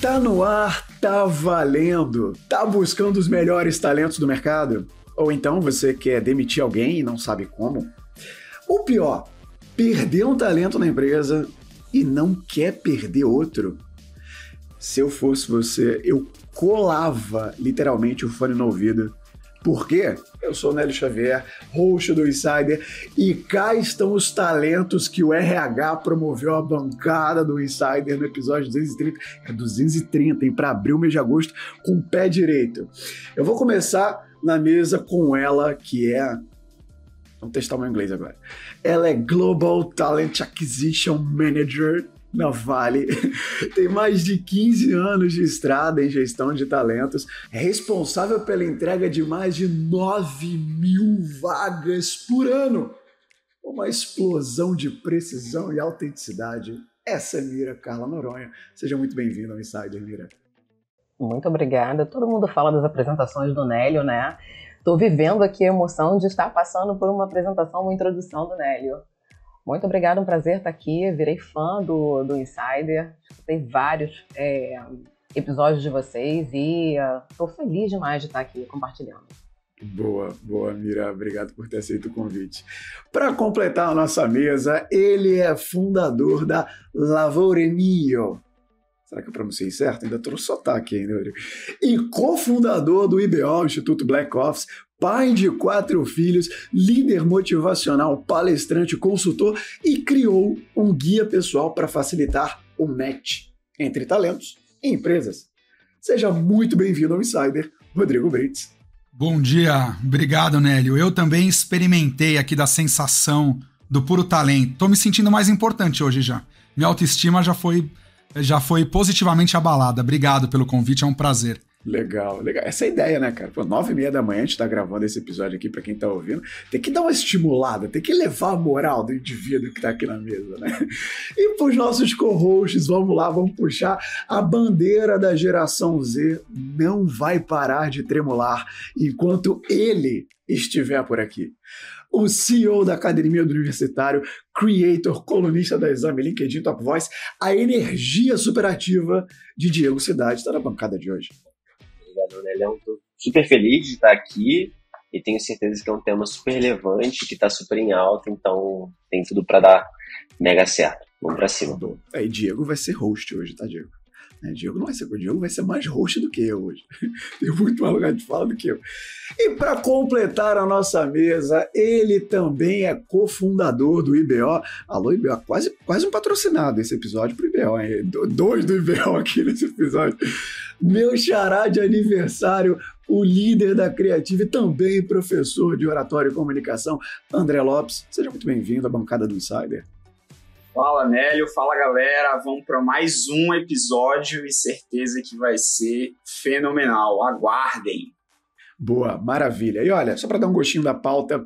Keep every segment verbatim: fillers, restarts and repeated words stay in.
Tá no ar, tá valendo. Tá buscando os melhores talentos do mercado? Ou então você quer demitir alguém e não sabe como? Ou pior, perder um talento na empresa e não quer perder outro? Se eu fosse você, eu colava literalmente o fone no ouvido. Por quê? Eu sou o Nélio Xavier, host do Insider, e cá estão os talentos que o R H promoveu a bancada do Insider no episódio duzentos e trinta. É duzentos e trinta, hein? Para abrir o mês de agosto com o pé direito. Eu vou começar na mesa com ela, que é... Vamos testar o meu inglês agora. Ela é Global Talent Acquisition Manager na Vale, tem mais de quinze anos de estrada em gestão de talentos, é responsável pela entrega de mais de nove mil vagas por ano. Uma explosão de precisão e autenticidade. Essa é Mira Carla Noronha. Seja muito bem-vinda ao Insider, Mira. Muito obrigada. Todo mundo fala das apresentações do Nélio, né? Estou vivendo aqui a emoção de estar passando por uma apresentação, uma introdução do Nélio. Muito obrigada, um prazer estar aqui, virei fã do, do Insider, escutei vários é, episódios de vocês e estou uh, feliz demais de estar aqui compartilhando. Boa, boa, Mira, obrigado por ter aceito o convite. Para completar a nossa mesa, ele é fundador da Lavoro Mio. Será que eu pronunciei certo? Ainda estou no sotaque ainda. E cofundador do I B O, Instituto Black Office, pai de quatro filhos, líder motivacional, palestrante, consultor e criou um guia pessoal para facilitar o match entre talentos e empresas. Seja muito bem-vindo ao Insider, Rodrigo Brits. Bom dia, obrigado, Nélio. Eu também experimentei aqui da sensação do puro talento. Estou me sentindo mais importante hoje já. Minha autoestima já foi... já foi positivamente abalada. Obrigado pelo convite, é um prazer. Legal, legal. Essa é a ideia, né, cara? Pô, nove e meia da manhã a gente tá gravando esse episódio aqui pra quem tá ouvindo. Tem que dar uma estimulada, tem que levar a moral do indivíduo que tá aqui na mesa, né? E pros nossos co-hosts, vamos lá, vamos puxar. A bandeira da geração Z não vai parar de tremular enquanto ele estiver por aqui. O C E O da Academia do Universitário, creator, colunista da Exame, LinkedIn, Top Voice, a energia superativa de Diego Cidade está na bancada de hoje. Obrigado, Nélio. Estou super feliz de estar aqui e tenho certeza que é um tema super relevante, que está super em alta, então tem tudo para dar mega certo. Vamos para cima. É, e Diego vai ser host hoje, tá, Diego? É, Diego não vai ser, o Diego vai ser mais host do que eu hoje. Tem muito mais lugar de fala do que eu. E para completar a nossa mesa, ele também é cofundador do I B O. Alô, I B O, quase, quase um patrocinado esse episódio pro I B O, hein? Dois do I B O aqui nesse episódio. Meu xará de aniversário, o líder da Criativa e também professor de oratório e comunicação, André Lopes. Seja muito bem-vindo à bancada do Insider. Fala, Nélio, fala, galera, vamos para mais um episódio e certeza que vai ser fenomenal, aguardem. Boa, maravilha. E olha, só para dar um gostinho da pauta,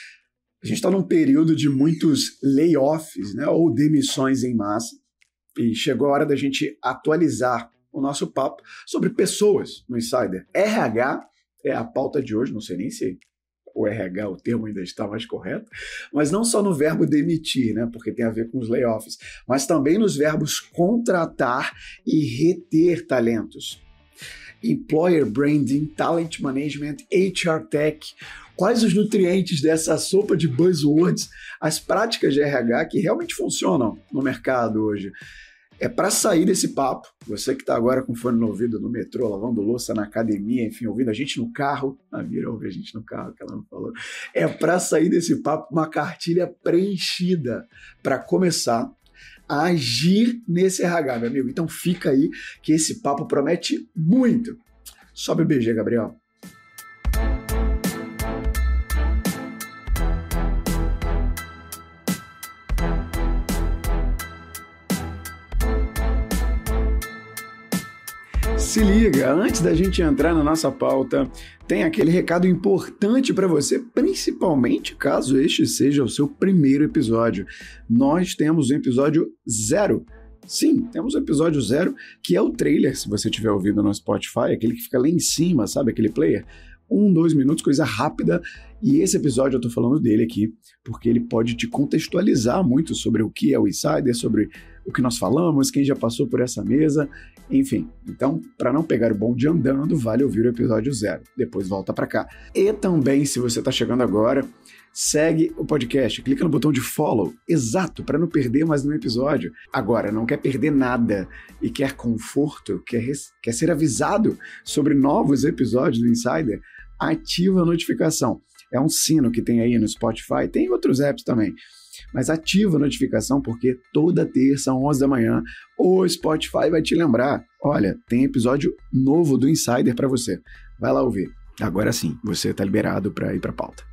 a gente está num período de muitos layoffs, né, ou demissões em massa, e chegou a hora da gente atualizar o nosso papo sobre pessoas no Insider. R H é a pauta de hoje, não sei nem se o R H, o termo ainda está mais correto, mas não só no verbo demitir, né, porque tem a ver com os layoffs, mas também nos verbos contratar e reter talentos. Employer Branding, Talent Management, H R Tech. Quais os nutrientes dessa sopa de buzzwords, as práticas de R H que realmente funcionam no mercado hoje? É para sair desse papo, você que está agora com fone no ouvido no metrô, lavando louça na academia, enfim, ouvindo a gente no carro, a Mira ouve a gente no carro, que ela não falou, é para sair desse papo uma cartilha preenchida para começar a agir nesse R H, meu amigo. Então fica aí que esse papo promete muito. Sobe o B G, Gabriel. Se liga, antes da gente entrar na nossa pauta, tem aquele recado importante para você, principalmente caso este seja o seu primeiro episódio. Nós temos o episódio zero. Sim, temos o episódio zero, que é o trailer, se você estiver ouvindo no Spotify, aquele que fica lá em cima, sabe, aquele player? Um, dois minutos, coisa rápida E esse episódio eu tô falando dele aqui, porque ele pode te contextualizar muito sobre o que é o Insider, sobre o que nós falamos, quem já passou por essa mesa, enfim. Então, para não pegar o bonde andando, vale ouvir o episódio zero. Depois volta para cá. E também, se você tá chegando agora, segue o podcast, clica no botão de follow, exato, para não perder mais nenhum episódio. Agora, não quer perder nada e quer conforto, quer, quer ser avisado sobre novos episódios do Insider, ativa a notificação. É um sino que tem aí no Spotify, tem outros apps também. Mas ativa a notificação porque toda terça, às onze da manhã, o Spotify vai te lembrar. Olha, tem episódio novo do Insider para você. Vai lá ouvir. Agora sim, você está liberado para ir para a pauta.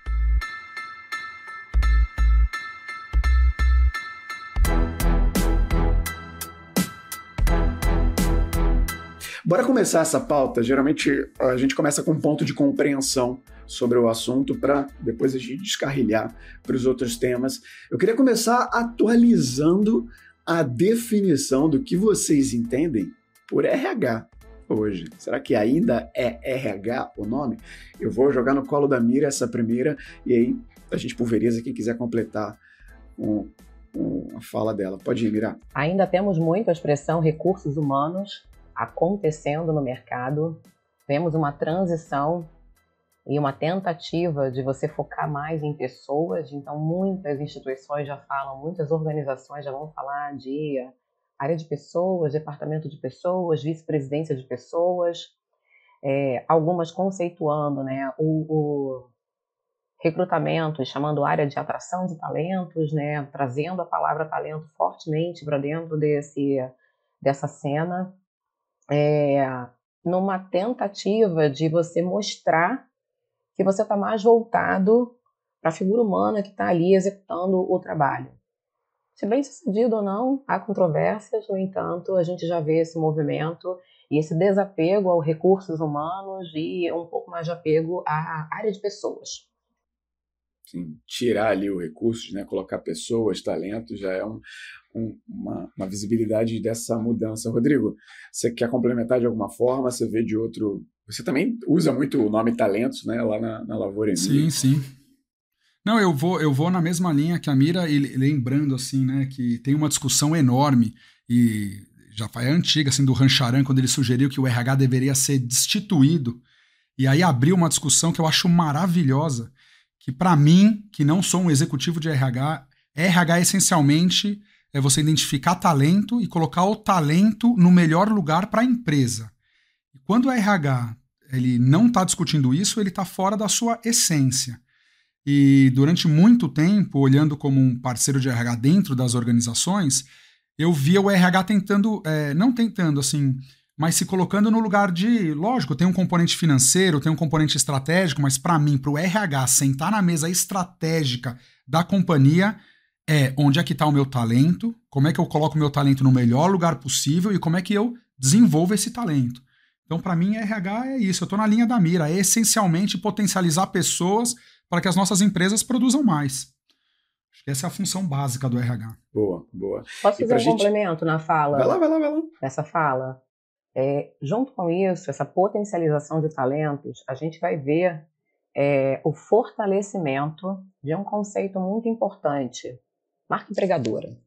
Bora começar essa pauta. Geralmente a gente começa com um ponto de compreensão sobre o assunto para depois a gente descarrilhar para os outros temas. Eu queria começar atualizando a definição do que vocês entendem por R H hoje. Será que ainda é R H o nome? Eu vou jogar no colo da Mira essa primeira e aí a gente pulveriza quem quiser completar com, com a fala dela. Pode ir, Mira. Ainda temos muito a expressão recursos humanos acontecendo no mercado. Vemos uma transição e uma tentativa de você focar mais em pessoas. Então, muitas instituições já falam, muitas organizações já vão falar de área de pessoas, departamento de pessoas, vice-presidência de pessoas, é, algumas conceituando, né, o, o recrutamento, chamando área de atração de talentos, né, trazendo a palavra talento fortemente para dentro desse, dessa cena. É, numa tentativa de você mostrar que você está mais voltado para a figura humana que está ali executando o trabalho. Se bem sucedido ou não, há controvérsias, no entanto, a gente já vê esse movimento e esse desapego aos recursos humanos e um pouco mais de apego à área de pessoas. Sim, tirar ali o recurso, né, colocar pessoas, talentos, já é um, um, uma, uma visibilidade dessa mudança. Rodrigo, você quer complementar de alguma forma? Você vê de outro... Você também usa muito o nome talentos, né, lá na, na Lavoura Emília. Sim, sim. Não, eu vou, eu vou na mesma linha que a Mira, e lembrando assim, né, que tem uma discussão enorme e já foi antiga, assim, do Rancharan, quando ele sugeriu que o R H deveria ser destituído, e aí abriu uma discussão que eu acho maravilhosa, que para mim, que não sou um executivo de R H, R H essencialmente é você identificar talento e colocar o talento no melhor lugar para a empresa. E quando o R H ele não está discutindo isso, ele está fora da sua essência. E durante muito tempo, olhando como um parceiro de R H dentro das organizações, eu via o R H tentando, é, não tentando assim, mas se colocando no lugar de, lógico, tem um componente financeiro, tem um componente estratégico, mas para mim, para o R H sentar na mesa estratégica da companhia, é onde é que está o meu talento, como é que eu coloco o meu talento no melhor lugar possível e como é que eu desenvolvo esse talento. Então, para mim, R H é isso, eu estou na linha da mira, é essencialmente potencializar pessoas para que as nossas empresas produzam mais. Acho que essa é a função básica do R H. Boa, boa. Posso fazer um gente... complemento na fala? Vai lá, vai lá, vai lá. Nessa fala. É, junto com isso, essa potencialização de talentos, a gente vai ver é, o fortalecimento de um conceito muito importante, marca empregadora.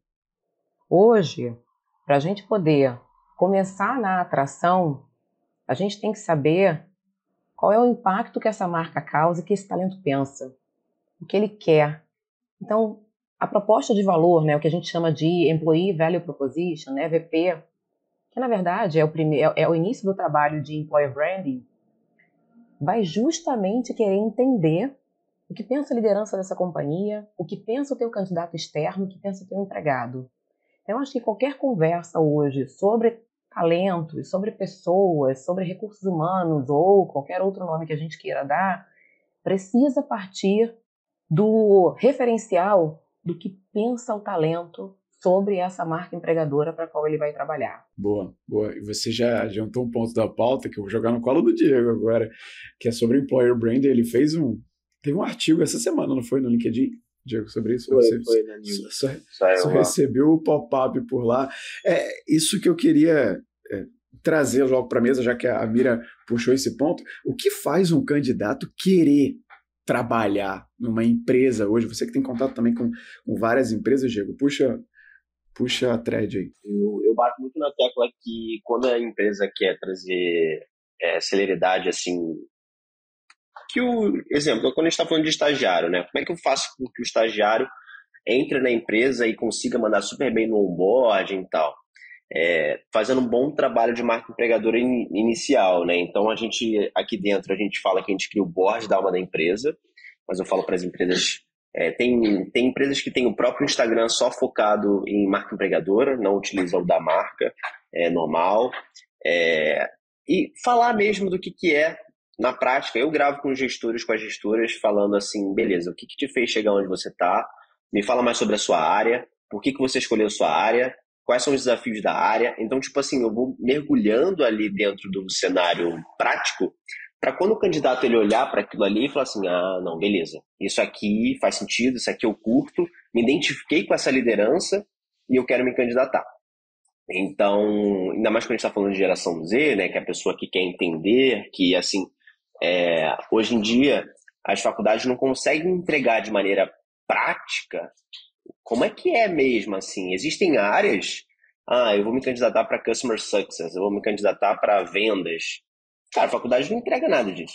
Hoje, para a gente poder começar na atração, a gente tem que saber qual é o impacto que essa marca causa e que esse talento pensa, o que ele quer. Então, a proposta de valor, né, o que a gente chama de Employee Value Proposition, né, E V P, que na verdade é o, primeiro, é o início do trabalho de Employer Branding, vai justamente querer entender o que pensa a liderança dessa companhia, o que pensa o teu candidato externo, o que pensa o teu empregado. Então, eu acho que qualquer conversa hoje sobre talentos, sobre pessoas, sobre recursos humanos ou qualquer outro nome que a gente queira dar, precisa partir do referencial do que pensa o talento sobre essa marca empregadora para a qual ele vai trabalhar. Boa, boa. E você já adiantou um ponto da pauta que eu vou jogar no colo do Diego agora, que é sobre Employer Brand. Ele fez um... Teve um artigo essa semana, não foi? No LinkedIn, Diego, sobre isso? Foi, você, foi na News. Só, só recebeu o pop-up por lá. É isso que eu queria é, trazer logo para a mesa, já que a Mira puxou esse ponto. O que faz um candidato querer trabalhar numa empresa hoje? Você que tem contato também com, com várias empresas, Diego, puxa, puxa a thread aí. Eu, eu bato muito na tecla que quando a empresa quer trazer é, celeridade, assim, que o exemplo, quando a gente está falando de estagiário, né? Como é que eu faço com que o estagiário entre na empresa e consiga mandar super bem no onboarding e tal? É, fazendo um bom trabalho de marca empregadora in, inicial, né? Então a gente aqui dentro a gente fala que a gente cria o board da alma da empresa, mas eu falo para as empresas, é, tem, tem empresas que têm o próprio Instagram só focado em marca empregadora, não utiliza o da marca, é normal, é, e falar mesmo do que, que é na prática. Eu gravo com os gestores, com as gestoras, falando assim, beleza, o que, que te fez chegar onde você está? Me fala mais sobre a sua área, por que, que você escolheu a sua área, quais são os desafios da área. Então, tipo assim, eu vou mergulhando ali dentro do cenário prático para quando o candidato ele olhar para aquilo ali e falar assim, ah, não, beleza, isso aqui faz sentido, isso aqui eu curto, me identifiquei com essa liderança e eu quero me candidatar. Então, ainda mais quando a gente está falando de geração Z, né, que é a pessoa que quer entender, que, assim, é, hoje em dia as faculdades não conseguem entregar de maneira prática como é que é mesmo, assim? Existem áreas, ah, eu vou me candidatar para Customer Success, eu vou me candidatar para vendas. Cara, a faculdade não entrega nada disso.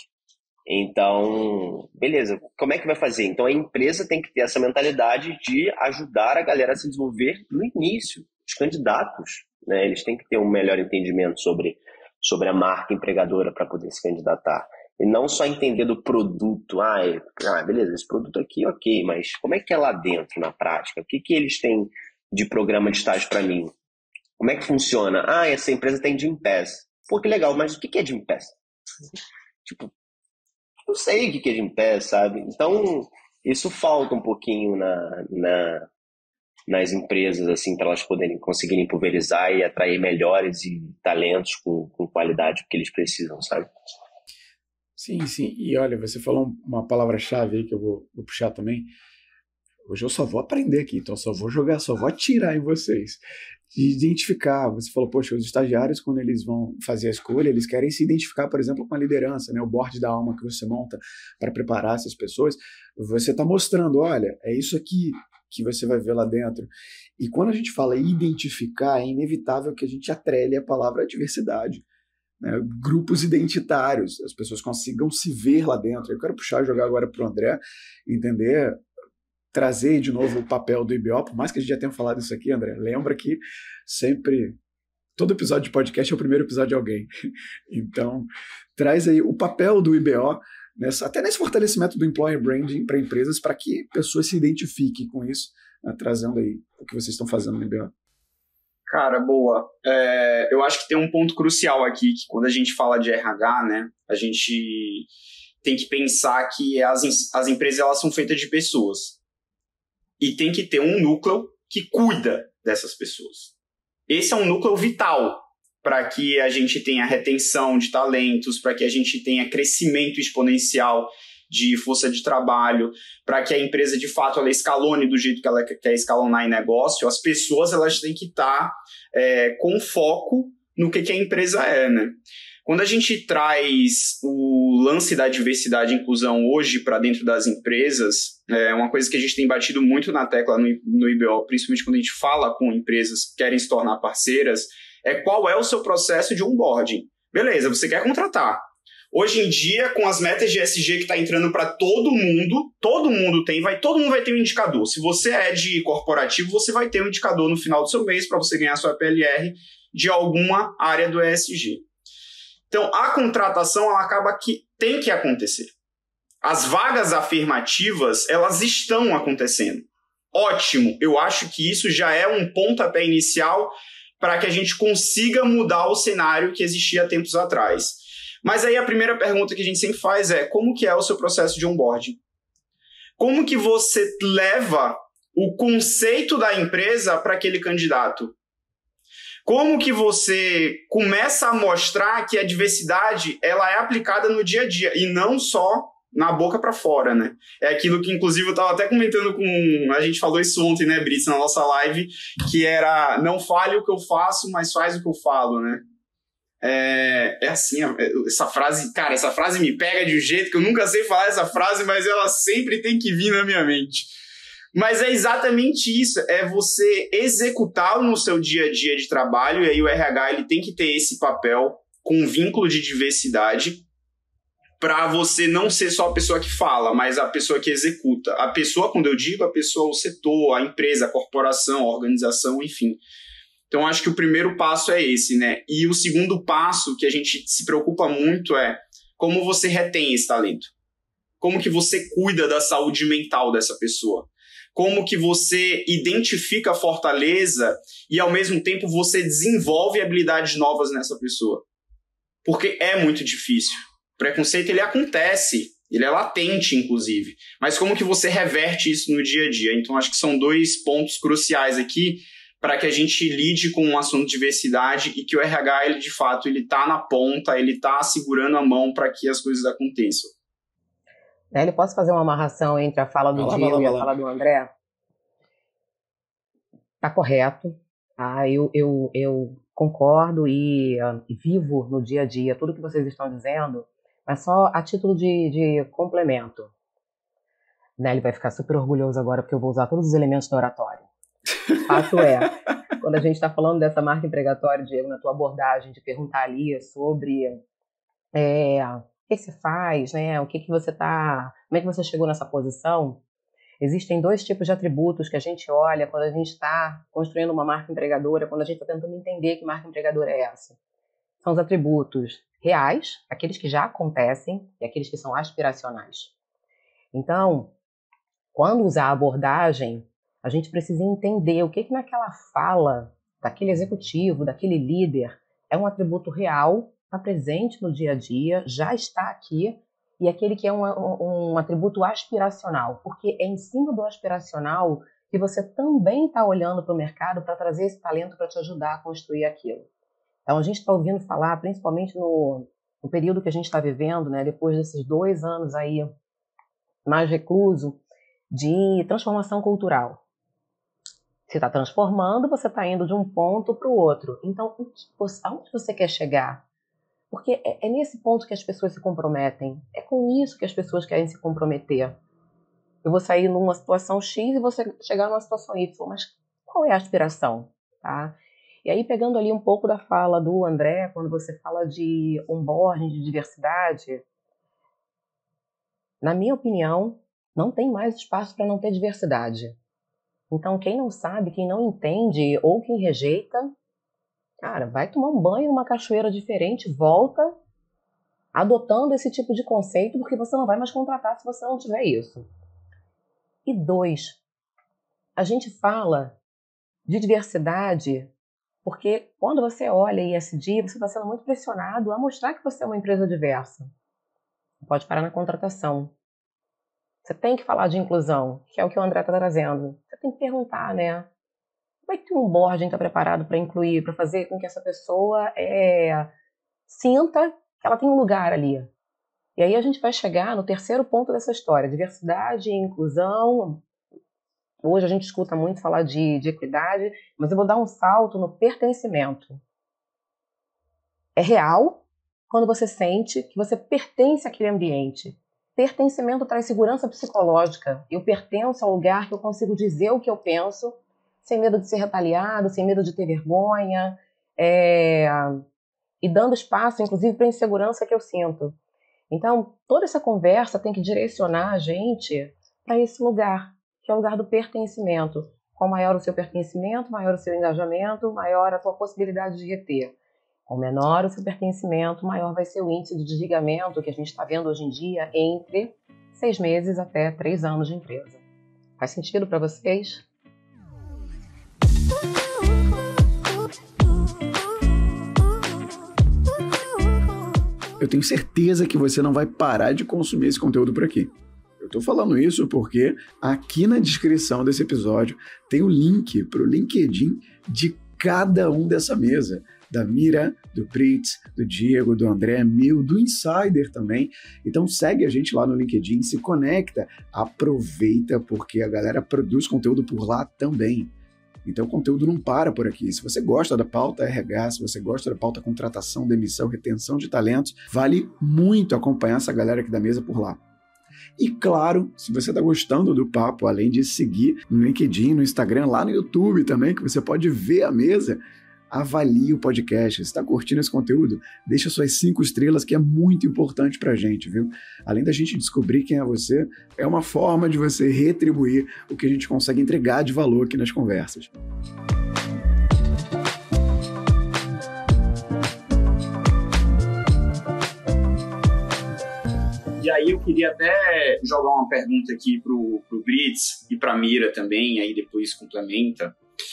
Então, beleza, como é que vai fazer? Então a empresa tem que ter essa mentalidade de ajudar a galera a se desenvolver no início. Os candidatos, né, eles têm que ter um melhor entendimento sobre, sobre a marca empregadora para poder se candidatar. E não só entender do produto, ah, é, ah, beleza, esse produto aqui, ok, mas como é que é lá dentro, na prática? O que, que eles têm de programa de estágio para mim? Como é que funciona? Ah, essa empresa tem Gympass. Pô, que legal, mas o que, que é Gympass? Tipo, não sei o que, que é Gympass, sabe? Então, isso falta um pouquinho na, na, nas empresas, assim, para elas poderem conseguirem pulverizar e atrair melhores e talentos com, com qualidade que eles precisam, sabe? Sim, sim. E olha, você falou uma palavra-chave aí que eu vou, vou puxar também. Hoje eu só vou aprender aqui, então eu só vou jogar, só vou atirar em vocês. De identificar, você falou, poxa, os estagiários, quando eles vão fazer a escolha, eles querem se identificar, por exemplo, com a liderança, né? O board da alma que você monta para preparar essas pessoas. Você está mostrando, olha, é isso aqui que você vai ver lá dentro. E quando a gente fala identificar, é inevitável que a gente atrele a palavra diversidade. Né, grupos identitários, as pessoas consigam se ver lá dentro. Eu quero puxar e jogar agora para o André, entender, trazer de novo o papel do I B O, por mais que a gente já tenha falado isso aqui, André, lembra que sempre, todo episódio de podcast é o primeiro episódio de alguém. Então, traz aí o papel do I B O, nessa, até nesse fortalecimento do employer branding para empresas, para que pessoas se identifiquem com isso, né, trazendo aí o que vocês estão fazendo no I B O. Cara, boa. É, eu acho que tem um ponto crucial aqui, que quando a gente fala de R H, né, a gente tem que pensar que as, as empresas elas são feitas de pessoas. E tem que ter um núcleo que cuida dessas pessoas. Esse é um núcleo vital para que a gente tenha retenção de talentos, para que a gente tenha crescimento exponencial de força de trabalho, para que a empresa, de fato, ela escalone do jeito que ela quer escalonar em negócio. As pessoas elas têm que estar é, com foco no que, que a empresa é, né? Quando a gente traz o lance da diversidade e inclusão hoje para dentro das empresas, é uma coisa que a gente tem batido muito na tecla no, no I B O, principalmente quando a gente fala com empresas que querem se tornar parceiras, é qual é o seu processo de onboarding. Beleza, você quer contratar. Hoje em dia, com as metas de E S G que está entrando para todo mundo, todo mundo tem, vai, todo mundo vai ter um indicador. Se você é de corporativo, você vai ter um indicador no final do seu mês para você ganhar sua P L R de alguma área do E S G. Então, a contratação ela acaba que tem que acontecer. As vagas afirmativas, elas estão acontecendo. Ótimo, eu acho que isso já é um pontapé inicial para que a gente consiga mudar o cenário que existia há tempos atrás. Mas aí a primeira pergunta que a gente sempre faz é, como que é o seu processo de onboarding? Como que você leva o conceito da empresa para aquele candidato? Como que você começa a mostrar que a diversidade ela é aplicada no dia a dia e não só na boca para fora, né? É aquilo que, inclusive, eu estava até comentando com... A gente falou isso ontem, né, Brits, na nossa live, que era não fale o que eu faço, mas faz o que eu falo, né? É, é assim, essa frase, cara, essa frase me pega de um jeito que eu nunca sei falar essa frase, mas ela sempre tem que vir na minha mente. Mas é exatamente isso, é você executar no seu dia a dia de trabalho, e aí o R H ele tem que ter esse papel com um vínculo de diversidade, para você não ser só a pessoa que fala, mas a pessoa que executa. A pessoa, quando eu digo, a pessoa, o setor, a empresa, a corporação, a organização, enfim. Então, acho que o primeiro passo é esse, né? E o segundo passo que a gente se preocupa muito é como você retém esse talento. Como que você cuida da saúde mental dessa pessoa. Como que você identifica a fortaleza e, ao mesmo tempo, você desenvolve habilidades novas nessa pessoa. Porque é muito difícil. O preconceito, ele acontece, ele é latente, inclusive. Mas como que você reverte isso no dia a dia? Então, acho que são dois pontos cruciais aqui para que a gente lide com um assunto de diversidade e que o R H, ele, de fato, ele está na ponta, ele está segurando a mão para que as coisas aconteçam. Nélio, posso fazer uma amarração entre a fala do Vai lá, Diego vai lá, e a vai lá. fala do André? Tá correto. Ah, eu, eu, eu concordo e, uh, e vivo no dia a dia tudo que vocês estão dizendo, mas só a título de, de complemento. Nélio vai ficar super orgulhoso agora porque eu vou usar todos os elementos do oratório. Fato é, quando a gente está falando dessa marca empregatória, Diego, na tua abordagem de perguntar ali sobre é, o que você faz, né? O que, que você tá, como é que você chegou nessa posição? Existem dois tipos de atributos que a gente olha quando a gente está construindo uma marca empregadora, quando a gente está tentando entender que marca empregadora é essa. São os atributos reais, aqueles que já acontecem, e aqueles que são aspiracionais. Então, quando usar a abordagem, a gente precisa entender o que, que naquela fala daquele executivo, daquele líder, é um atributo real, está presente no dia a dia, já está aqui, e aquele que é um, um, um atributo aspiracional, porque é em cima do aspiracional que você também está olhando para o mercado para trazer esse talento para te ajudar a construir aquilo. Então, a gente está ouvindo falar, principalmente no, no período que a gente está vivendo, né, depois desses dois anos aí mais recluso, de transformação cultural. Você está transformando, você está indo de um ponto para o outro. Então, aonde você quer chegar? Porque é, é nesse ponto que as pessoas se comprometem. É com isso que as pessoas querem se comprometer. Eu vou sair numa situação X e você chegar numa situação Y. Mas qual é a aspiração? Tá? E aí, pegando ali um pouco da fala do André, quando você fala de onboarding, de diversidade, na minha opinião, não tem mais espaço para não ter diversidade. Então, quem não sabe, quem não entende ou quem rejeita, cara, vai tomar um banho numa cachoeira diferente, volta adotando esse tipo de conceito, porque você não vai mais contratar se você não tiver isso. E dois, a gente fala de diversidade porque quando você olha I S D, você está sendo muito pressionado a mostrar que você é uma empresa diversa. Pode parar na contratação. Você tem que falar de inclusão, que é o que o André está trazendo. Você tem que perguntar, né? Como é que o onboarding está preparado para incluir, para fazer com que essa pessoa é, sinta que ela tem um lugar ali? E aí a gente vai chegar no terceiro ponto dessa história, diversidade e inclusão. Hoje a gente escuta muito falar de, de equidade, mas eu vou dar um salto no pertencimento. É real quando você sente que você pertence àquele ambiente. Pertencimento traz segurança psicológica. Eu pertenço ao lugar que eu consigo dizer o que eu penso, sem medo de ser retaliado, sem medo de ter vergonha, é... e dando espaço, inclusive, para a insegurança que eu sinto. Então, toda essa conversa tem que direcionar a gente para esse lugar, que é o lugar do pertencimento. Quanto maior o seu pertencimento, maior o seu engajamento, maior a sua possibilidade de reter. Quanto menor o seu pertencimento, maior vai ser o índice de desligamento que a gente está vendo hoje em dia entre seis meses até três anos de empresa. Faz sentido para vocês? Eu tenho certeza que você não vai parar de consumir esse conteúdo por aqui. Eu tô falando isso porque aqui na descrição desse episódio tem o link para o LinkedIn de cada um dessa mesa. Da Mira, do Pritz, do Diego, do André, meu, do Insider também. Então segue a gente lá no LinkedIn, se conecta, aproveita porque a galera produz conteúdo por lá também. Então o conteúdo não para por aqui. Se você gosta da pauta R H, se você gosta da pauta contratação, demissão, retenção de talentos, vale muito acompanhar essa galera aqui da mesa por lá. E claro, se você está gostando do papo, além de seguir no LinkedIn, no Instagram, lá no YouTube também, que você pode ver a mesa, avalie o podcast. Se está curtindo esse conteúdo, deixa suas cinco estrelas, que é muito importante para a gente, viu? Além da gente descobrir quem é você, é uma forma de você retribuir o que a gente consegue entregar de valor aqui nas conversas. E aí eu queria até jogar uma pergunta aqui pro, pro Brits e pra Mira também, aí depois complementa,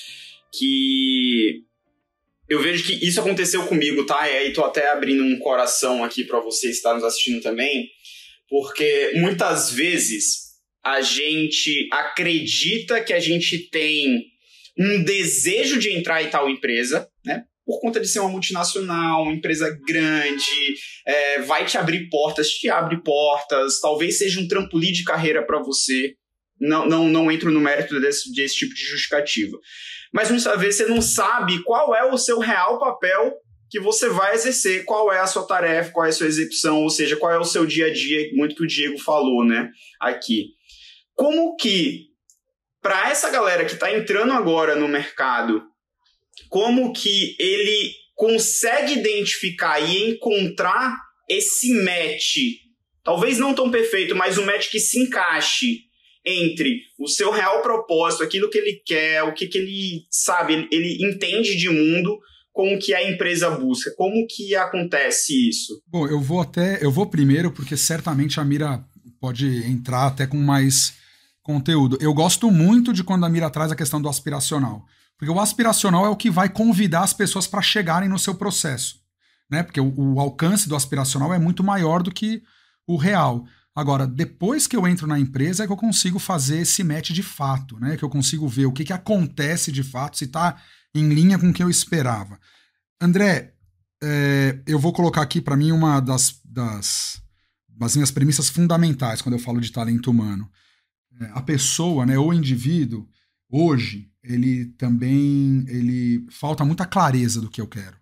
que eu vejo que isso aconteceu comigo, tá? E aí tô até abrindo um coração aqui para vocês que estão nos assistindo também, porque muitas vezes a gente acredita que a gente tem um desejo de entrar em tal empresa, né? Por conta de ser uma multinacional, uma empresa grande, é, vai te abrir portas, te abre portas, talvez seja um trampolim de carreira para você. Não, não, não entro no mérito desse, desse tipo de justificativa. Mas muitas vezes você não sabe qual é o seu real papel que você vai exercer, qual é a sua tarefa, qual é a sua execução, ou seja, qual é o seu dia a dia, muito que o Diego falou, né, aqui. Como que, para essa galera que está entrando agora no mercado, como que ele consegue identificar e encontrar esse match, talvez não tão perfeito, mas um match que se encaixe entre o seu real propósito, aquilo que ele quer, o que, que ele sabe, ele, ele entende de mundo, com o que a empresa busca. Como que acontece isso? Bom, eu vou até, eu vou primeiro, porque certamente a Mira pode entrar até com mais conteúdo. Eu gosto muito de quando a Mira traz a questão do aspiracional. Porque o aspiracional é o que vai convidar as pessoas para chegarem no seu processo, né? Porque o, o alcance do aspiracional é muito maior do que o real. Agora, depois que eu entro na empresa é que eu consigo fazer esse match de fato, né? Que eu consigo ver o que, que acontece de fato, se está em linha com o que eu esperava. André, é, eu vou colocar aqui para mim uma das, das, das minhas premissas fundamentais quando eu falo de talento humano. É, a pessoa, né, o indivíduo, hoje, ele também ele falta muita clareza do que eu quero.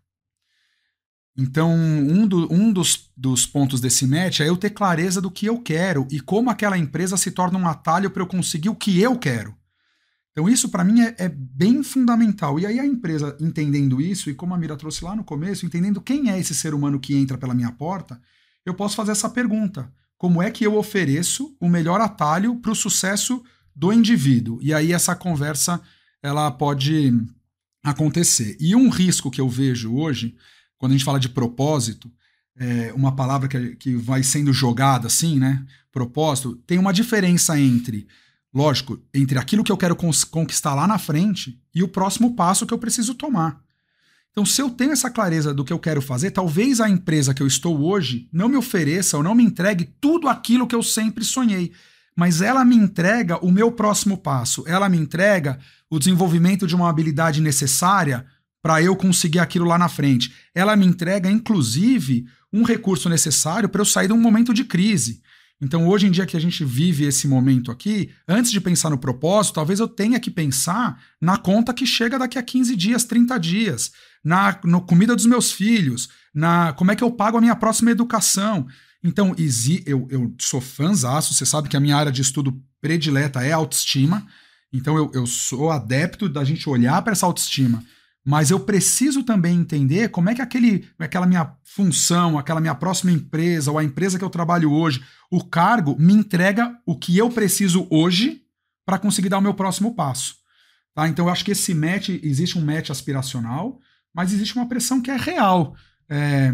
Então, um, do, um dos, dos pontos desse match é eu ter clareza do que eu quero e como aquela empresa se torna um atalho para eu conseguir o que eu quero. Então, isso para mim é, é bem fundamental. E aí a empresa, entendendo isso, e como a Mira trouxe lá no começo, entendendo quem é esse ser humano que entra pela minha porta, eu posso fazer essa pergunta. Como é que eu ofereço o melhor atalho para o sucesso do indivíduo? E aí essa conversa ela pode acontecer. E um risco que eu vejo hoje, quando a gente fala de propósito, é uma palavra que, que vai sendo jogada assim, né? Propósito, tem uma diferença entre, lógico, entre aquilo que eu quero conquistar lá na frente e o próximo passo que eu preciso tomar. Então, se eu tenho essa clareza do que eu quero fazer, talvez a empresa que eu estou hoje não me ofereça ou não me entregue tudo aquilo que eu sempre sonhei, mas ela me entrega o meu próximo passo, ela me entrega o desenvolvimento de uma habilidade necessária para eu conseguir aquilo lá na frente. Ela me entrega, inclusive, um recurso necessário para eu sair de um momento de crise. Então, hoje em dia que a gente vive esse momento aqui, antes de pensar no propósito, talvez eu tenha que pensar na conta que chega daqui a quinze dias, trinta dias, na no comida dos meus filhos, na como é que eu pago a minha próxima educação. Então, eu, eu sou fãzaço, você sabe que a minha área de estudo predileta é autoestima, então eu, eu sou adepto da gente olhar para essa autoestima, mas eu preciso também entender como é que aquele, aquela minha função, aquela minha próxima empresa, ou a empresa que eu trabalho hoje, o cargo me entrega o que eu preciso hoje para conseguir dar o meu próximo passo. Tá? Então eu acho que esse match, existe um match aspiracional, mas existe uma pressão que é real. É...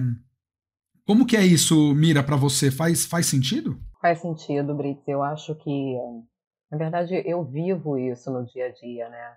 Como que é isso, Mira, para você? Faz, faz sentido? Faz sentido, Brits. Eu acho que, na verdade, eu vivo isso no dia a dia, né?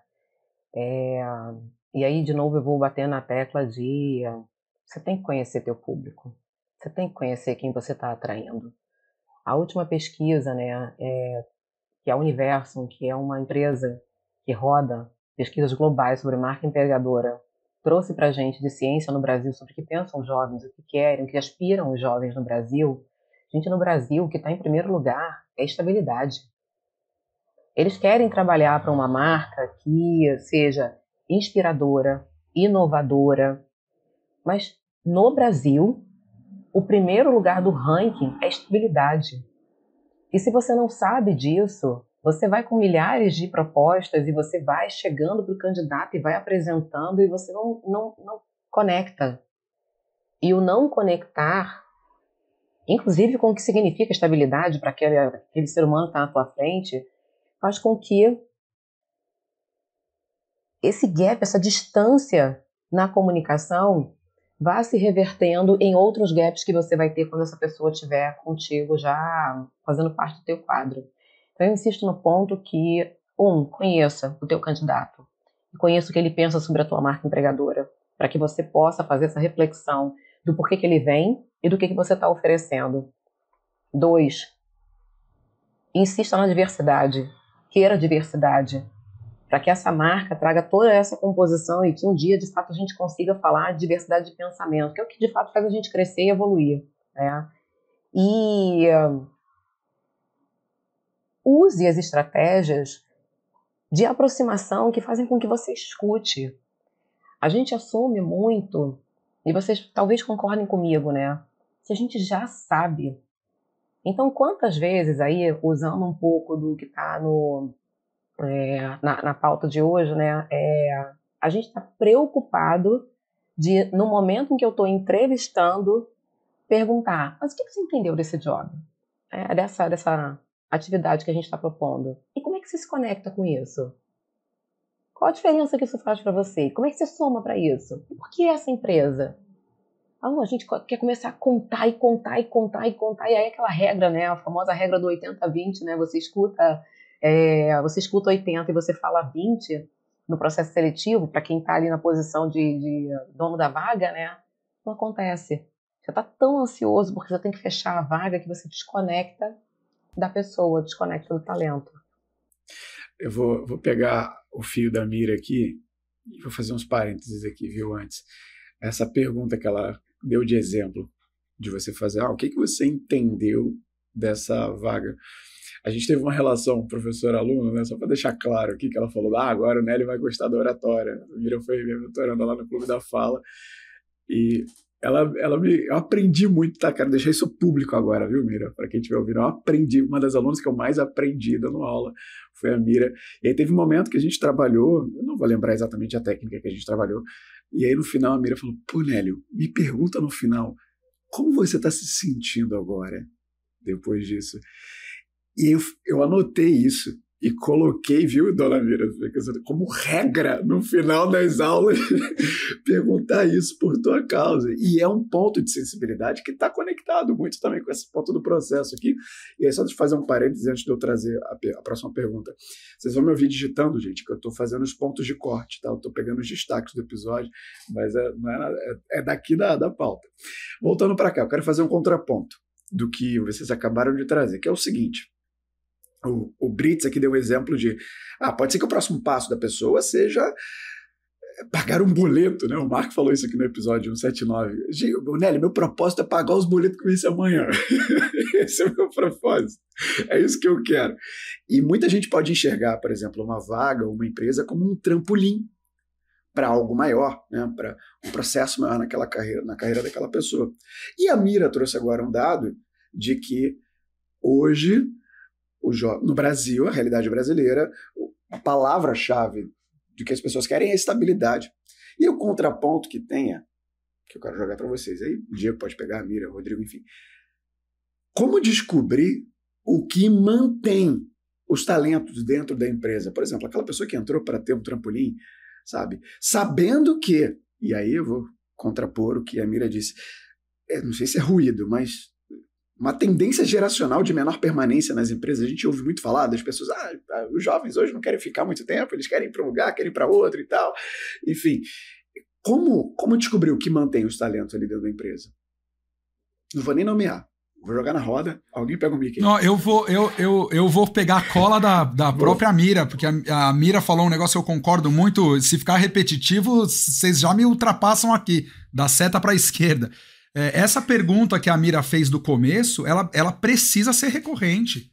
É... E aí, de novo, eu vou bater na tecla de você tem que conhecer teu público. Você tem que conhecer quem você está atraindo. A última pesquisa, né, é, que é a Universum, que é uma empresa que roda pesquisas globais sobre marca empregadora, trouxe para a gente de ciência no Brasil sobre o que pensam os jovens, o que querem, o que aspiram os jovens no Brasil. Gente, no Brasil, o que está em primeiro lugar é estabilidade. Eles querem trabalhar para uma marca que seja inspiradora, inovadora, mas no Brasil, o primeiro lugar do ranking é estabilidade. E se você não sabe disso, você vai com milhares de propostas e você vai chegando para o candidato e vai apresentando e você não, não, não conecta. E o não conectar, inclusive com o que significa estabilidade para aquele, aquele ser humano que está na tua frente, faz com que esse gap, essa distância na comunicação vá se revertendo em outros gaps que você vai ter quando essa pessoa estiver contigo já fazendo parte do teu quadro. Então eu insisto no ponto que, um, conheça o teu candidato, conheça o que ele pensa sobre a tua marca empregadora, para que você possa fazer essa reflexão do porquê que ele vem e do que, que você está oferecendo. Dois, insista na diversidade, queira diversidade, para que essa marca traga toda essa composição e que um dia, de fato, a gente consiga falar de diversidade de pensamento, que é o que, de fato, faz a gente crescer e evoluir. Né? E uh, use as estratégias de aproximação que fazem com que você escute. A gente assume muito, e vocês talvez concordem comigo, né? Que a gente já sabe. Então, quantas vezes aí, usando um pouco do que está no... É, na, na pauta de hoje, né, é, a gente está preocupado de, no momento em que eu estou entrevistando, perguntar, mas o que, que você entendeu desse job? É, dessa, dessa atividade que a gente está propondo? E como é que você se conecta com isso? Qual a diferença que isso faz para você? Como é que você soma para isso? E por que essa empresa? Ah, a gente quer começar a contar e contar e contar e contar, e aí aquela regra, né, a famosa regra do oitenta vinte, né, você escuta... É, você escuta oitenta e você fala vinte no processo seletivo, para quem está ali na posição de, de dono da vaga, né? Não acontece. Você está tão ansioso porque você tem que fechar a vaga que você desconecta da pessoa, desconecta do talento. Eu vou, vou pegar o fio da Mira aqui e vou fazer uns parênteses aqui, viu, antes. Essa pergunta que ela deu de exemplo, de você fazer, ah, o que, que você entendeu dessa vaga? A gente teve uma relação professor-aluno, né? Só para deixar claro aqui que ela falou, ah, agora o Nélio vai gostar da oratória. A Mira foi minha mentoranda lá no Clube da Fala. E ela, ela me... Eu aprendi muito, tá? Quero deixar isso público agora, viu, Mira? Para quem estiver ouvindo, eu aprendi. Uma das alunas que eu mais aprendi dando aula foi a Mira. E aí teve um momento que a gente trabalhou, eu não vou lembrar exatamente a técnica que a gente trabalhou, e aí no final a Mira falou, pô, Nélio, me pergunta no final, como você está se sentindo agora, depois disso? E eu, eu anotei isso e coloquei, viu, dona Mira, como regra no final das aulas, perguntar isso por tua causa. E é um ponto de sensibilidade que está conectado muito também com esse ponto do processo aqui. E aí, só de fazer um parênteses antes de eu trazer a, a próxima pergunta. Vocês vão me ouvir digitando, gente, que eu estou fazendo os pontos de corte, tá? Eu estou pegando os destaques do episódio, mas é, não é, nada, é, é daqui da, da pauta. Voltando para cá, eu quero fazer um contraponto do que vocês acabaram de trazer, que é o seguinte. O, o Brits aqui deu um exemplo de ah, pode ser que o próximo passo da pessoa seja pagar um boleto, né? O Marco falou isso aqui no episódio cento e setenta e nove. Nélio, meu propósito é pagar os boletos que vence amanhã. Esse é o meu propósito. É isso que eu quero. E muita gente pode enxergar, por exemplo, uma vaga ou uma empresa como um trampolim para algo maior, né? Para um processo maior naquela carreira, na carreira daquela pessoa. E a Mira trouxe agora um dado de que hoje O jo- no Brasil, a realidade brasileira, a palavra-chave de que as pessoas querem é estabilidade. E o contraponto que tenha, que eu quero jogar para vocês, aí o Diego pode pegar, a Mira, o Rodrigo, enfim. Como descobrir o que mantém os talentos dentro da empresa? Por exemplo, aquela pessoa que entrou para ter um trampolim, sabe? Sabendo que, e aí eu vou contrapor o que a Mira disse, eu não sei se é ruído, mas uma tendência geracional de menor permanência nas empresas. A gente ouve muito falar das pessoas, ah, os jovens hoje não querem ficar muito tempo, eles querem ir para um lugar, querem ir para outro e tal. Enfim, como, como descobrir o que mantém os talentos ali dentro da empresa? Não vou nem nomear. Vou jogar na roda, alguém pega o mic. Não, eu vou, eu, eu, eu vou pegar a cola da, da própria Mira, porque a, a Mira falou um negócio que eu concordo muito. Se ficar repetitivo, vocês já me ultrapassam aqui, da seta para a esquerda. É, essa pergunta que a Mira fez do começo, ela, ela precisa ser recorrente.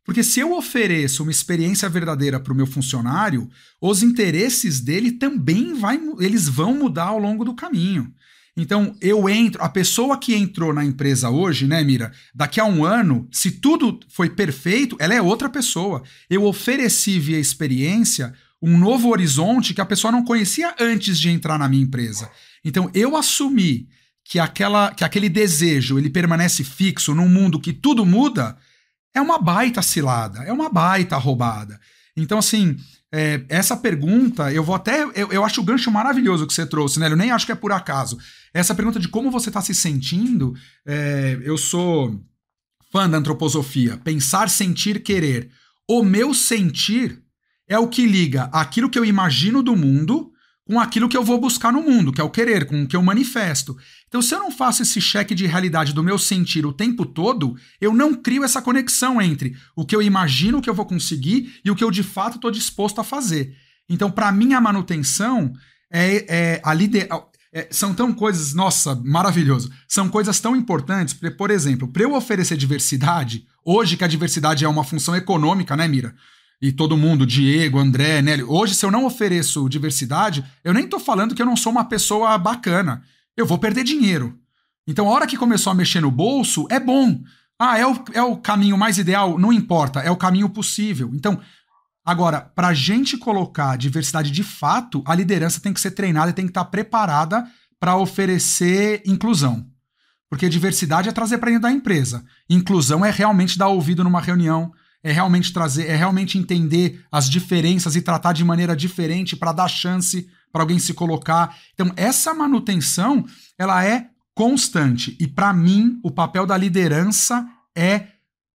Porque se eu ofereço uma experiência verdadeira para o meu funcionário, os interesses dele também vai, eles vão mudar ao longo do caminho. Então, eu entro, a pessoa que entrou na empresa hoje, né, Mira, daqui a um ano, se tudo foi perfeito, ela é outra pessoa. Eu ofereci via experiência um novo horizonte que a pessoa não conhecia antes de entrar na minha empresa. Então, eu assumi que, aquela, que aquele desejo ele permanece fixo num mundo que tudo muda, é uma baita cilada, é uma baita roubada. Então, assim, é, essa pergunta, eu vou até... Eu, eu acho o gancho maravilhoso que você trouxe, né? Eu nem acho que é por acaso. Essa pergunta de como você está se sentindo, é, eu sou fã da antroposofia. Pensar, sentir, querer. O meu sentir é o que liga aquilo que eu imagino do mundo com aquilo que eu vou buscar no mundo, que é o querer, com o que eu manifesto. Então, se eu não faço esse cheque de realidade do meu sentir o tempo todo, eu não crio essa conexão entre o que eu imagino que eu vou conseguir e o que eu de fato estou disposto a fazer. Então, para mim, a manutenção é, é a liderança. É, são tão coisas, nossa, maravilhoso. São coisas tão importantes, porque, por exemplo, para eu oferecer diversidade, hoje que a diversidade é uma função econômica, né, Mira? E todo mundo, Diego, André, Nélio. Hoje, se eu não ofereço diversidade, eu nem tô falando que eu não sou uma pessoa bacana. Eu vou perder dinheiro. Então, a hora que começou a mexer no bolso, é bom. Ah, é o, é o caminho mais ideal? Não importa, é o caminho possível. Então, agora, pra gente colocar diversidade de fato, a liderança tem que ser treinada e tem que estar preparada para oferecer inclusão. Porque diversidade é trazer para dentro da empresa. Inclusão é realmente dar ouvido numa reunião, é realmente trazer, é realmente entender as diferenças e tratar de maneira diferente para dar chance para alguém se colocar. Então, essa manutenção, ela é constante. E, para mim, o papel da liderança é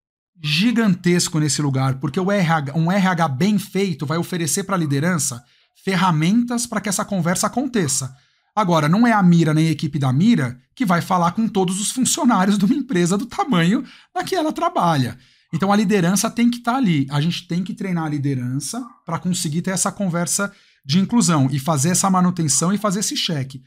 gigantesco nesse lugar, porque o R H, um R H bem feito vai oferecer para a liderança ferramentas para que essa conversa aconteça. Agora, não é a Mira nem a equipe da Mira que vai falar com todos os funcionários de uma empresa do tamanho da que ela trabalha. Então a liderança tem que estar ali. A gente tem que treinar a liderança para conseguir ter essa conversa de inclusão e fazer essa manutenção e fazer esse cheque.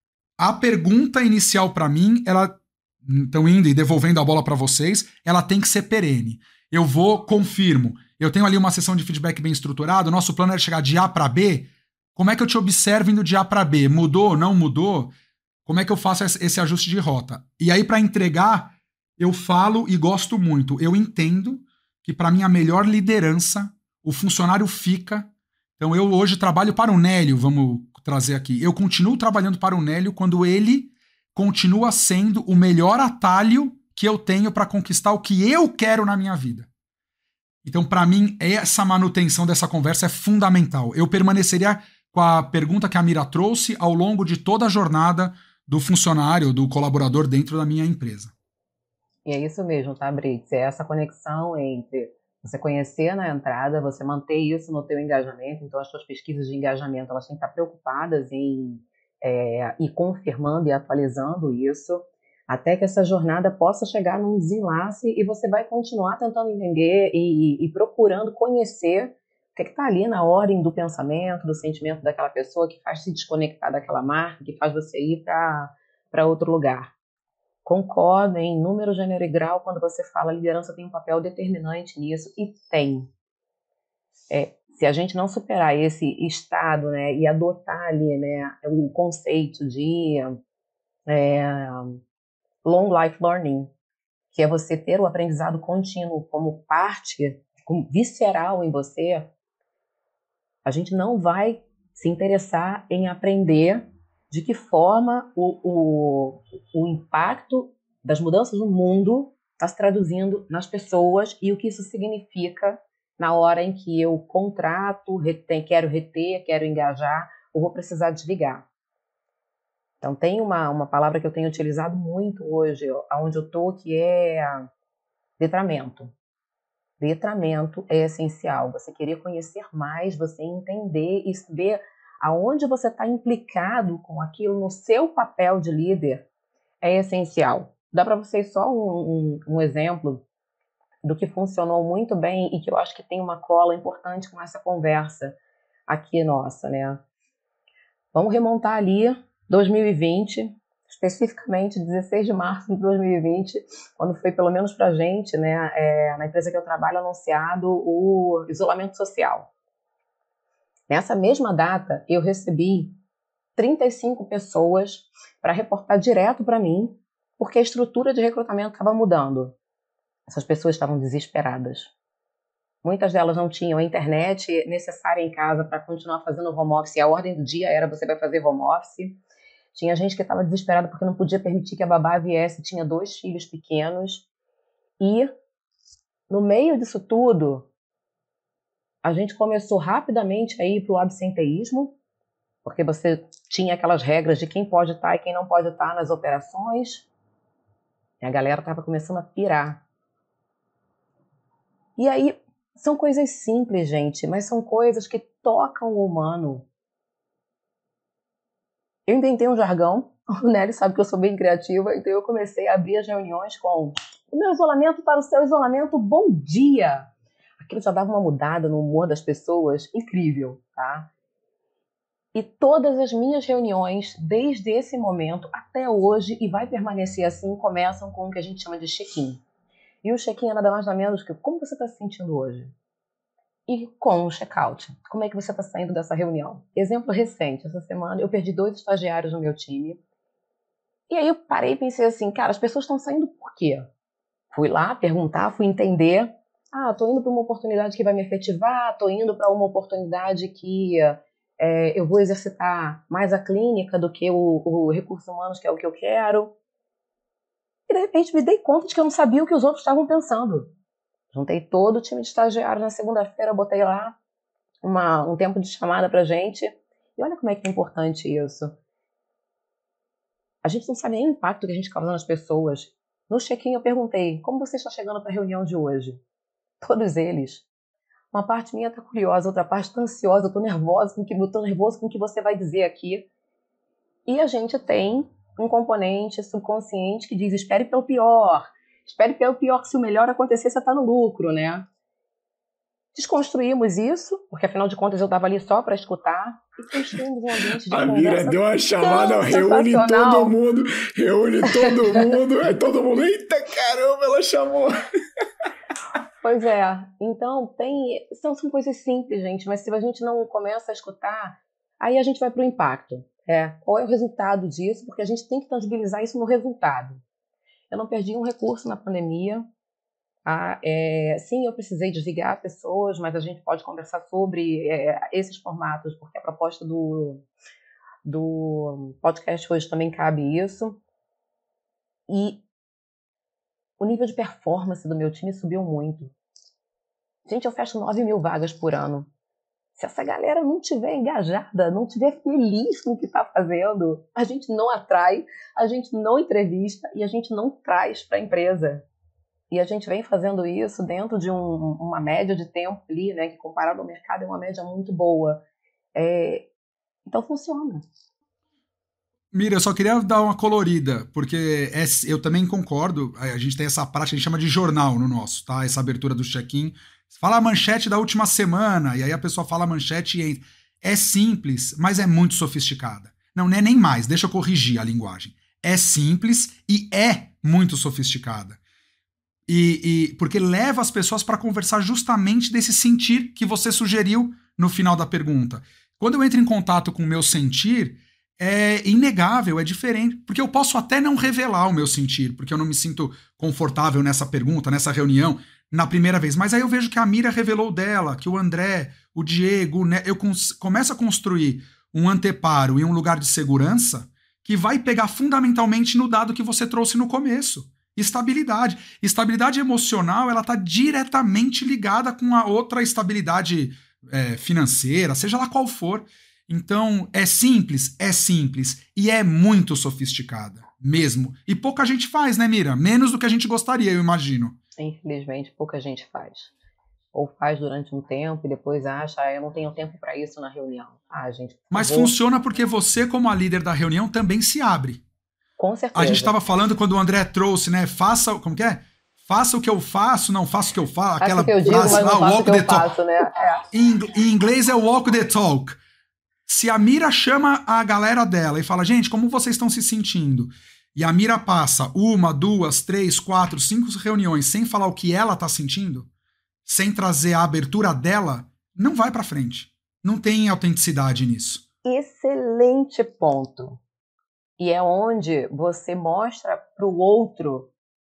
A pergunta inicial para mim, ela, então indo e devolvendo a bola para vocês, ela tem que ser perene. Eu vou, confirmo. Eu tenho ali uma sessão de feedback bem estruturada, o nosso plano é chegar de A para B. Como é que eu te observo indo de A para B? Mudou, não mudou? Como é que eu faço esse ajuste de rota? E aí, para entregar, eu falo e gosto muito. Eu entendo que, para mim, a melhor liderança, o funcionário fica. Então, eu hoje trabalho para o Nélio, vamos trazer aqui. Eu continuo trabalhando para o Nélio quando ele continua sendo o melhor atalho que eu tenho para conquistar o que eu quero na minha vida. Então, para mim, essa manutenção dessa conversa é fundamental. Eu permaneceria com a pergunta que a Mira trouxe ao longo de toda a jornada do funcionário, do colaborador dentro da minha empresa. E é isso mesmo, tá, Brits? É essa conexão entre você conhecer na entrada, você manter isso no teu engajamento. Então, as suas pesquisas de engajamento, elas têm que estar preocupadas em é, ir confirmando e atualizando isso, até que essa jornada possa chegar num desenlace e você vai continuar tentando entender e, e, e procurando conhecer o que é está ali na ordem do pensamento, do sentimento daquela pessoa que faz se desconectar daquela marca, que faz você ir para outro lugar. Concordo em número, gênero e grau quando você fala a liderança tem um papel determinante nisso, e tem. É, se a gente não superar esse estado, né, e adotar ali, né, o conceito de é, long life learning, que é você ter o aprendizado contínuo como parte como visceral em você, a gente não vai se interessar em aprender de que forma o, o, o impacto das mudanças no mundo está se traduzindo nas pessoas e o que isso significa na hora em que eu contrato, retem, quero reter, quero engajar, ou vou precisar desligar. Então, tem uma, uma palavra que eu tenho utilizado muito hoje, onde eu estou, que é letramento. Letramento é essencial. Você querer conhecer mais, você entender e saber aonde você está implicado com aquilo no seu papel de líder é essencial. Dá para vocês só um, um, um exemplo do que funcionou muito bem e que eu acho que tem uma cola importante com essa conversa aqui nossa, né? Vamos remontar ali, dois mil e vinte, especificamente dezesseis de março de dois mil e vinte, quando foi, pelo menos para a gente, né, é, na empresa que eu trabalho, anunciado o isolamento social. Nessa mesma data, eu recebi trinta e cinco pessoas para reportar direto para mim, porque a estrutura de recrutamento estava mudando. Essas pessoas estavam desesperadas. Muitas delas não tinham a internet necessária em casa para continuar fazendo home office. A ordem do dia era você vai fazer home office. Tinha gente que estava desesperada porque não podia permitir que a babá viesse. Tinha dois filhos pequenos. E, no meio disso tudo, a gente começou rapidamente a ir para o absenteísmo, porque você tinha aquelas regras de quem pode estar e quem não pode estar nas operações. E a galera estava começando a pirar. E aí, são coisas simples, gente, mas são coisas que tocam o humano. Eu inventei um jargão, o Nélio sabe que eu sou bem criativa, então eu comecei a abrir as reuniões com o meu isolamento para o seu isolamento, bom dia! Aquilo já dava uma mudada no humor das pessoas, incrível, tá? E todas as minhas reuniões, desde esse momento até hoje, e vai permanecer assim, começam com o que a gente chama de check-in. E o check-in é nada mais nada menos que como você está se sentindo hoje? E com o check-out, como é que você está saindo dessa reunião? Exemplo recente, essa semana eu perdi dois estagiários no meu time. E aí eu parei e pensei assim, cara, as pessoas estão saindo por quê? Fui lá perguntar, fui entender. Ah, estou indo para uma oportunidade que vai me efetivar, estou indo para uma oportunidade que é, eu vou exercitar mais a clínica do que o, o recursos humanos, que é o que eu quero. E de repente me dei conta de que eu não sabia o que os outros estavam pensando. Juntei todo o time de estagiários na segunda-feira, botei lá uma, um tempo de chamada pra gente. E olha como é que é importante isso. A gente não sabe nem o impacto que a gente causa nas pessoas. No check-in eu perguntei, como você está chegando para a reunião de hoje? Todos eles. Uma parte minha está curiosa, outra parte está ansiosa, eu estou nervosa com o que, eu tô nervoso com o que você vai dizer aqui. E a gente tem um componente subconsciente que diz, espere pelo pior. Espere pelo pior, que se o melhor acontecer, você está no lucro, né? Desconstruímos isso, porque afinal de contas eu estava ali só para escutar, e construímos um ambiente de a conversa. A Mira deu uma chamada, reúne todo mundo, reúne todo mundo, aí todo mundo, eita caramba, ela chamou. Pois é, então tem, são, são coisas simples, gente, mas se a gente não começa a escutar, aí a gente vai para o impacto. É, qual é o resultado disso? Porque a gente tem que tangibilizar isso no resultado. Eu não perdi um recurso na pandemia. Ah, é, sim, eu precisei desligar pessoas, mas a gente pode conversar sobre é, esses formatos, porque a proposta do, do podcast hoje também cabe isso. E o nível de performance do meu time subiu muito. Gente, eu fecho nove mil vagas por ano. Se essa galera não estiver engajada, não estiver feliz com o que está fazendo, a gente não atrai, a gente não entrevista e a gente não traz para a empresa. E a gente vem fazendo isso dentro de um, uma média de tempo ali, né, que comparado ao mercado é uma média muito boa. É, então funciona. Mira, eu só queria dar uma colorida, porque é, eu também concordo, a gente tem essa prática, a gente chama de jornal no nosso, tá? Essa abertura do check-in. Fala a manchete da última semana, e aí a pessoa fala a manchete e entra. É simples, mas é muito sofisticada. Não, não é nem mais, deixa eu corrigir a linguagem. É simples e é muito sofisticada. E, e porque leva as pessoas para conversar justamente desse sentir que você sugeriu no final da pergunta. Quando eu entro em contato com o meu sentir, é inegável, é diferente. Porque eu posso até não revelar o meu sentir, porque eu não me sinto confortável nessa pergunta, nessa reunião, na primeira vez. Mas aí eu vejo que a Mira revelou dela, que o André, o Diego, o ne... eu começo a construir um anteparo e um lugar de segurança que vai pegar fundamentalmente no dado que você trouxe no começo. Estabilidade. Estabilidade emocional, ela está diretamente ligada com a outra estabilidade é, financeira, seja lá qual for. Então, é simples? É simples. E é muito sofisticada, mesmo. E pouca gente faz, né, Mira? Menos do que a gente gostaria, eu imagino. Infelizmente, pouca gente faz. Ou faz durante um tempo e depois acha, ah, eu não tenho tempo para isso na reunião. Ah, gente, Mas favor. Funciona porque você, como a líder da reunião, também se abre. Com certeza. A gente estava falando quando o André trouxe, né? Faça, como que é? Faça o que eu faço, não faça o que eu faço. Faça Aquela o que eu digo, mas não faça o que eu faço, né? É. Em, em inglês é walk the talk. Se a Mira chama a galera dela e fala, gente, como vocês estão se sentindo? E a Mira passa uma, duas, três, quatro, cinco reuniões sem falar o que ela tá sentindo, sem trazer a abertura dela, não vai pra frente. Não tem autenticidade nisso. Excelente ponto. E é onde você mostra pro outro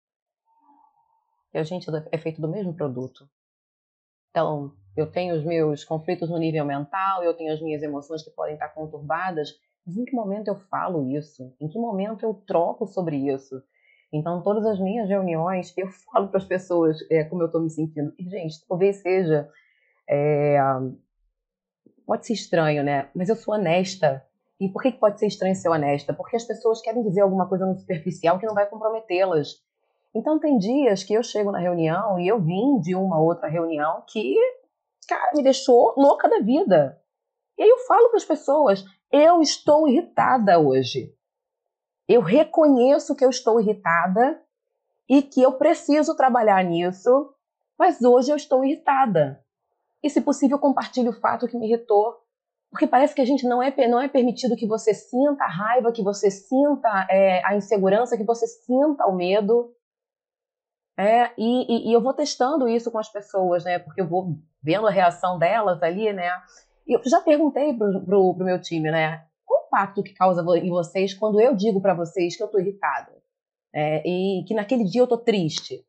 que a gente é feito do mesmo produto. Então, eu tenho os meus conflitos no nível mental, eu tenho as minhas emoções que podem estar conturbadas, mas em que momento eu falo isso? Em que momento eu troco sobre isso? Então, todas as minhas reuniões, eu falo para as pessoas é, como eu estou me sentindo. E, gente, talvez seja... É, pode ser estranho, né? Mas eu sou honesta. E por que pode ser estranho ser honesta? Porque as pessoas querem dizer alguma coisa no superficial que não vai comprometê-las. Então, tem dias que eu chego na reunião e eu vim de uma outra reunião que, cara, me deixou louca da vida. E aí eu falo para as pessoas, eu estou irritada hoje. Eu reconheço que eu estou irritada e que eu preciso trabalhar nisso, mas hoje eu estou irritada. E, se possível, compartilho o fato que me irritou. Porque parece que a gente não é, não é permitido que você sinta a raiva, que você sinta é, a insegurança, que você sinta o medo. É, e, e, e eu vou testando isso com as pessoas, né? Porque eu vou vendo a reação delas ali, né? E eu já perguntei pro, pro, pro meu time, né? Qual o impacto que causa em vocês quando eu digo para vocês que eu tô irritada? É, e que naquele dia eu tô triste?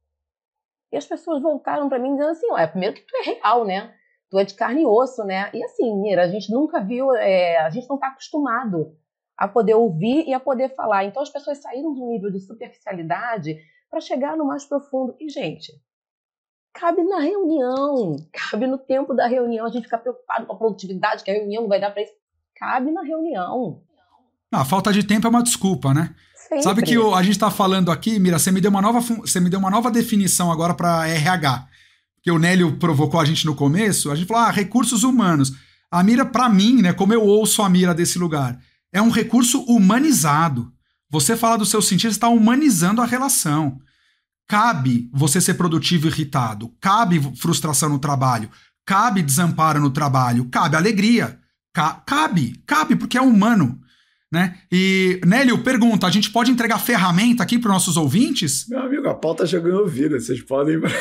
E as pessoas voltaram para mim dizendo assim, ué, primeiro que tu é real, né? Tu é de carne e osso, né? E assim, Mira, a gente nunca viu, é, a gente não tá acostumado a poder ouvir e a poder falar. Então as pessoas saíram de um nível de superficialidade para chegar no mais profundo. E, gente, cabe na reunião, cabe no tempo da reunião, a gente fica preocupado com a produtividade, que a reunião não vai dar para isso. Cabe na reunião. A falta de tempo é uma desculpa, né? Sempre. Sabe que o, a gente está falando aqui, Mira, você me deu uma nova, você me deu uma nova definição agora para R H. Que o Nélio provocou a gente no começo, a gente falou, ah, recursos humanos. A Mira, para mim, né, como eu ouço a Mira desse lugar, é um recurso humanizado. Você fala do seu sentido, você está humanizando a relação. Cabe você ser produtivo e irritado, cabe frustração no trabalho, cabe desamparo no trabalho, cabe alegria, Ca- cabe, cabe porque é humano. Né? E, Nélio, pergunta, a gente pode entregar ferramenta aqui para os nossos ouvintes? Meu amigo, a pauta já ganhou vida, vocês podem... oh,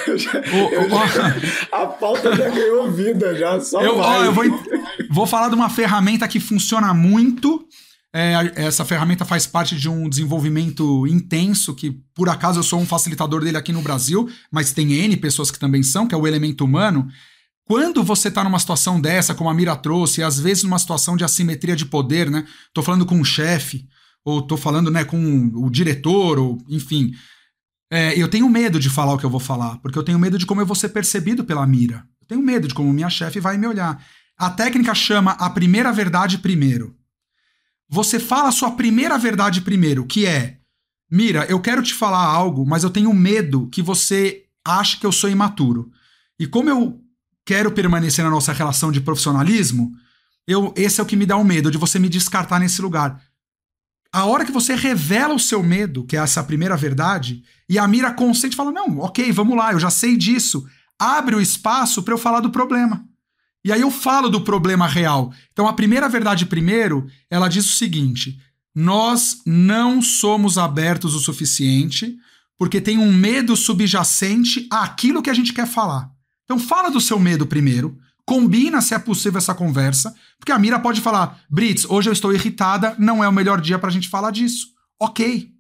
oh. A pauta já ganhou vida, já, só eu, vai. Oh, eu vou, vou falar de uma ferramenta que funciona muito, é, essa ferramenta faz parte de um desenvolvimento intenso, que por acaso eu sou um facilitador dele aqui no Brasil, mas tem N pessoas que também são, que é o elemento humano. Quando você está numa situação dessa, como a Mira trouxe, e às vezes numa situação de assimetria de poder, né? Tô falando com um chefe, ou tô falando, né, com o diretor, ou enfim. É, eu tenho medo de falar o que eu vou falar, porque eu tenho medo de como eu vou ser percebido pela Mira. Eu tenho medo de como minha chefe vai me olhar. A técnica chama a primeira verdade primeiro. Você fala a sua primeira verdade primeiro, que é, Mira, eu quero te falar algo, mas eu tenho medo que você ache que eu sou imaturo. E como eu quero permanecer na nossa relação de profissionalismo, eu, esse é o que me dá o medo, de você me descartar nesse lugar. A hora que você revela o seu medo, que é essa primeira verdade, e a Mira consente fala, não, ok, vamos lá, eu já sei disso, abre o espaço para eu falar do problema. E aí eu falo do problema real. Então a primeira verdade primeiro, ela diz o seguinte, nós não somos abertos o suficiente porque tem um medo subjacente àquilo que a gente quer falar. Então fala do seu medo primeiro, combina se é possível essa conversa, porque a Mira pode falar, Brits, hoje eu estou irritada, não é o melhor dia pra gente falar disso. Ok.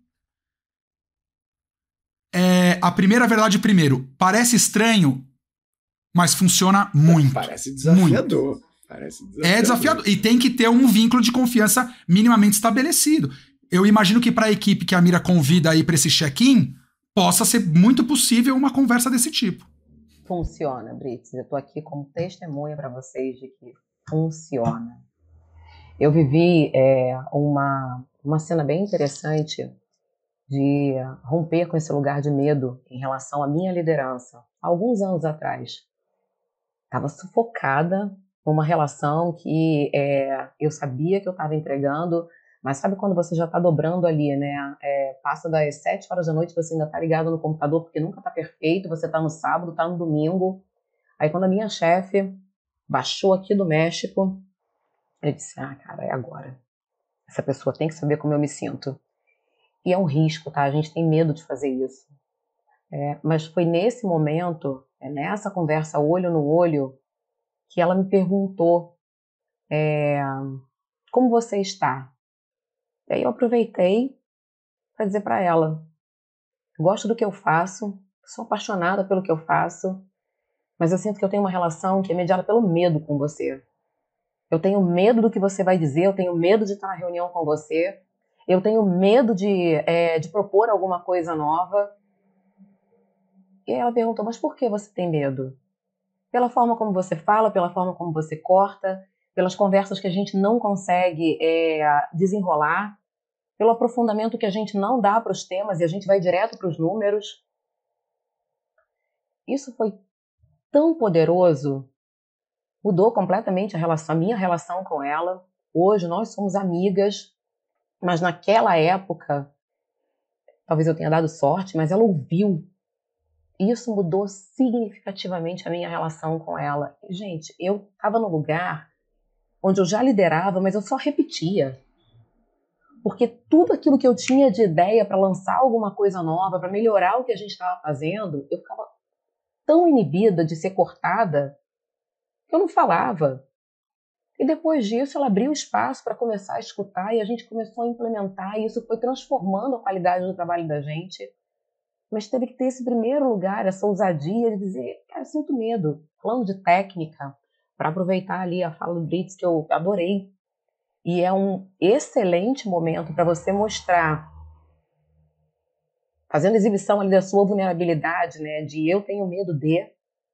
É, a primeira verdade primeiro, parece estranho, mas funciona muito. Parece desafiador. Muito. Parece desafiador. É desafiador. E tem que ter um vínculo de confiança minimamente estabelecido. Eu imagino que para a equipe que a Mira convida aí para esse check-in, possa ser muito possível uma conversa desse tipo. Funciona, Brits. Eu estou aqui como testemunha para vocês de que funciona. Eu vivi é, uma, uma cena bem interessante de romper com esse lugar de medo em relação à minha liderança. Alguns anos atrás, estava sufocada numa relação que é, eu sabia que eu estava entregando, mas sabe quando você já está dobrando ali, né? É, passa das sete horas da noite, você ainda está ligado no computador porque nunca está perfeito, você está no sábado, está no domingo. Aí quando a minha chefe baixou aqui do México, Eu disse, ah, cara, é agora. Essa pessoa tem que saber como eu me sinto. E é um risco, tá? A gente tem medo de fazer isso. É, mas foi nesse momento, é nessa conversa olho no olho, que ela me perguntou é, como você está? E aí eu aproveitei para dizer para ela, gosto do que eu faço, sou apaixonada pelo que eu faço, mas eu sinto que eu tenho uma relação que é mediada pelo medo com você. Eu tenho medo do que você vai dizer, eu tenho medo de estar na reunião com você, eu tenho medo de, é, de propor alguma coisa nova. E ela perguntou, mas por que você tem medo? Pela forma como você fala, pela forma como você corta, pelas conversas que a gente não consegue é, desenrolar, pelo aprofundamento que a gente não dá para os temas e a gente vai direto para os números. Isso foi tão poderoso, mudou completamente a, relação, a minha relação com ela. Hoje nós somos amigas, mas naquela época, talvez eu tenha dado sorte, mas ela ouviu. Isso mudou significativamente a minha relação com ela. E, gente, eu estava no lugar onde eu já liderava, mas eu só repetia. Porque tudo aquilo que eu tinha de ideia para lançar alguma coisa nova, para melhorar o que a gente estava fazendo, eu ficava tão inibida de ser cortada que eu não falava. E depois disso, ela abriu espaço para começar a escutar e a gente começou a implementar e isso foi transformando a qualidade do trabalho da gente. Mas teve que ter esse primeiro lugar, essa ousadia de dizer, cara, eu sinto medo. Falando de técnica, para aproveitar ali a fala do Brits, que eu adorei. E é um excelente momento para você mostrar, fazendo exibição ali da sua vulnerabilidade, né, de eu tenho medo de.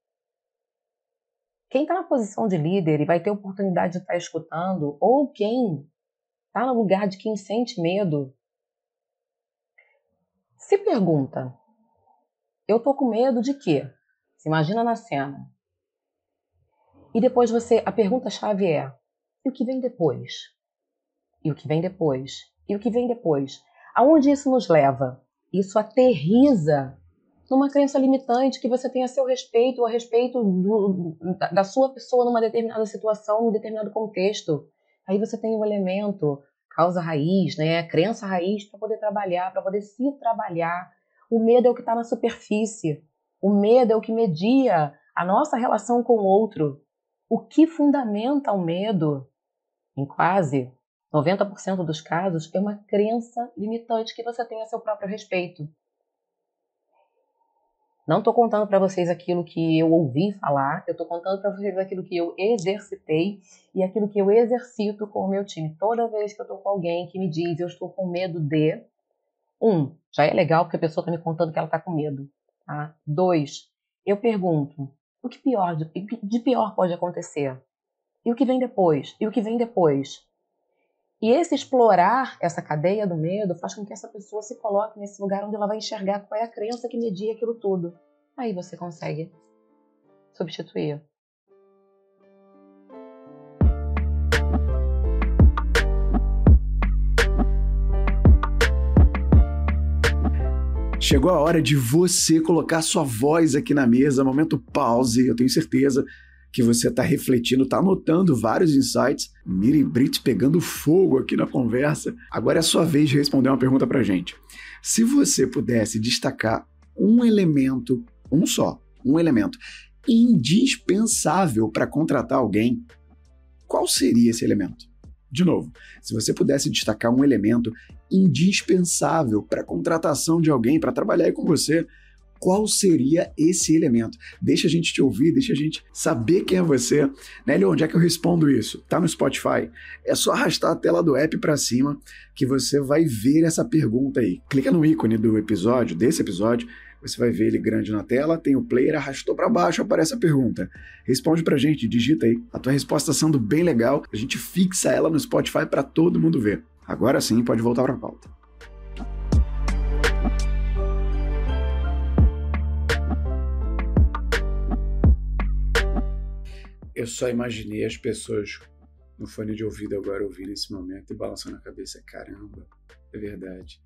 Quem está na posição de líder e vai ter oportunidade de estar escutando, ou quem está no lugar de quem sente medo, se pergunta, eu tô com medo de quê? Se imagina na cena. E depois você, a pergunta-chave é, e o que vem depois? E o que vem depois? E o que vem depois? Aonde isso nos leva? Isso aterriza numa crença limitante que você tem a seu respeito ou a respeito do, da, da sua pessoa numa determinada situação, num determinado contexto. Aí você tem um elemento, causa raiz, né? Crença raiz para poder trabalhar, para poder se trabalhar. O medo é o que está na superfície. O medo é o que media a nossa relação com o outro. O que fundamenta o medo, em quase noventa por cento dos casos, é uma crença limitante que você tem a seu próprio respeito. Não estou contando para vocês aquilo que eu ouvi falar, eu estou contando para vocês aquilo que eu exercitei e aquilo que eu exercito com o meu time. Toda vez que eu estou com alguém que me diz eu estou com medo de... Um, já é legal porque a pessoa está me contando que ela está com medo. Tá? Dois, eu pergunto, o que pior de, de pior pode acontecer? E o que vem depois? E o que vem depois? E esse explorar essa cadeia do medo faz com que essa pessoa se coloque nesse lugar onde ela vai enxergar qual é a crença que media aquilo tudo. Aí você consegue substituir. Chegou a hora de você colocar sua voz aqui na mesa, momento pause, eu tenho certeza que você está refletindo, está anotando vários insights. Miri Brits pegando fogo aqui na conversa. Agora é a sua vez de responder uma pergunta pra gente. Se você pudesse destacar um elemento, um só, um elemento indispensável para contratar alguém, qual seria esse elemento? De novo, se você pudesse destacar um elemento indispensável para a contratação de alguém, para trabalhar aí com você, qual seria esse elemento? Deixa a gente te ouvir, deixa a gente saber quem é você. Nélio, onde é que eu respondo isso? Tá no Spotify? É só arrastar a tela do app para cima que você vai ver essa pergunta aí. Clica no ícone do episódio, desse episódio, você vai ver ele grande na tela, tem o player, arrastou para baixo, aparece a pergunta. Responde pra gente, digita aí. A tua resposta sendo bem legal, a gente fixa ela no Spotify para todo mundo ver. Agora sim, pode voltar para a pauta. Eu só imaginei as pessoas no fone de ouvido agora ouvindo esse momento e balançando a cabeça. Caramba, é verdade.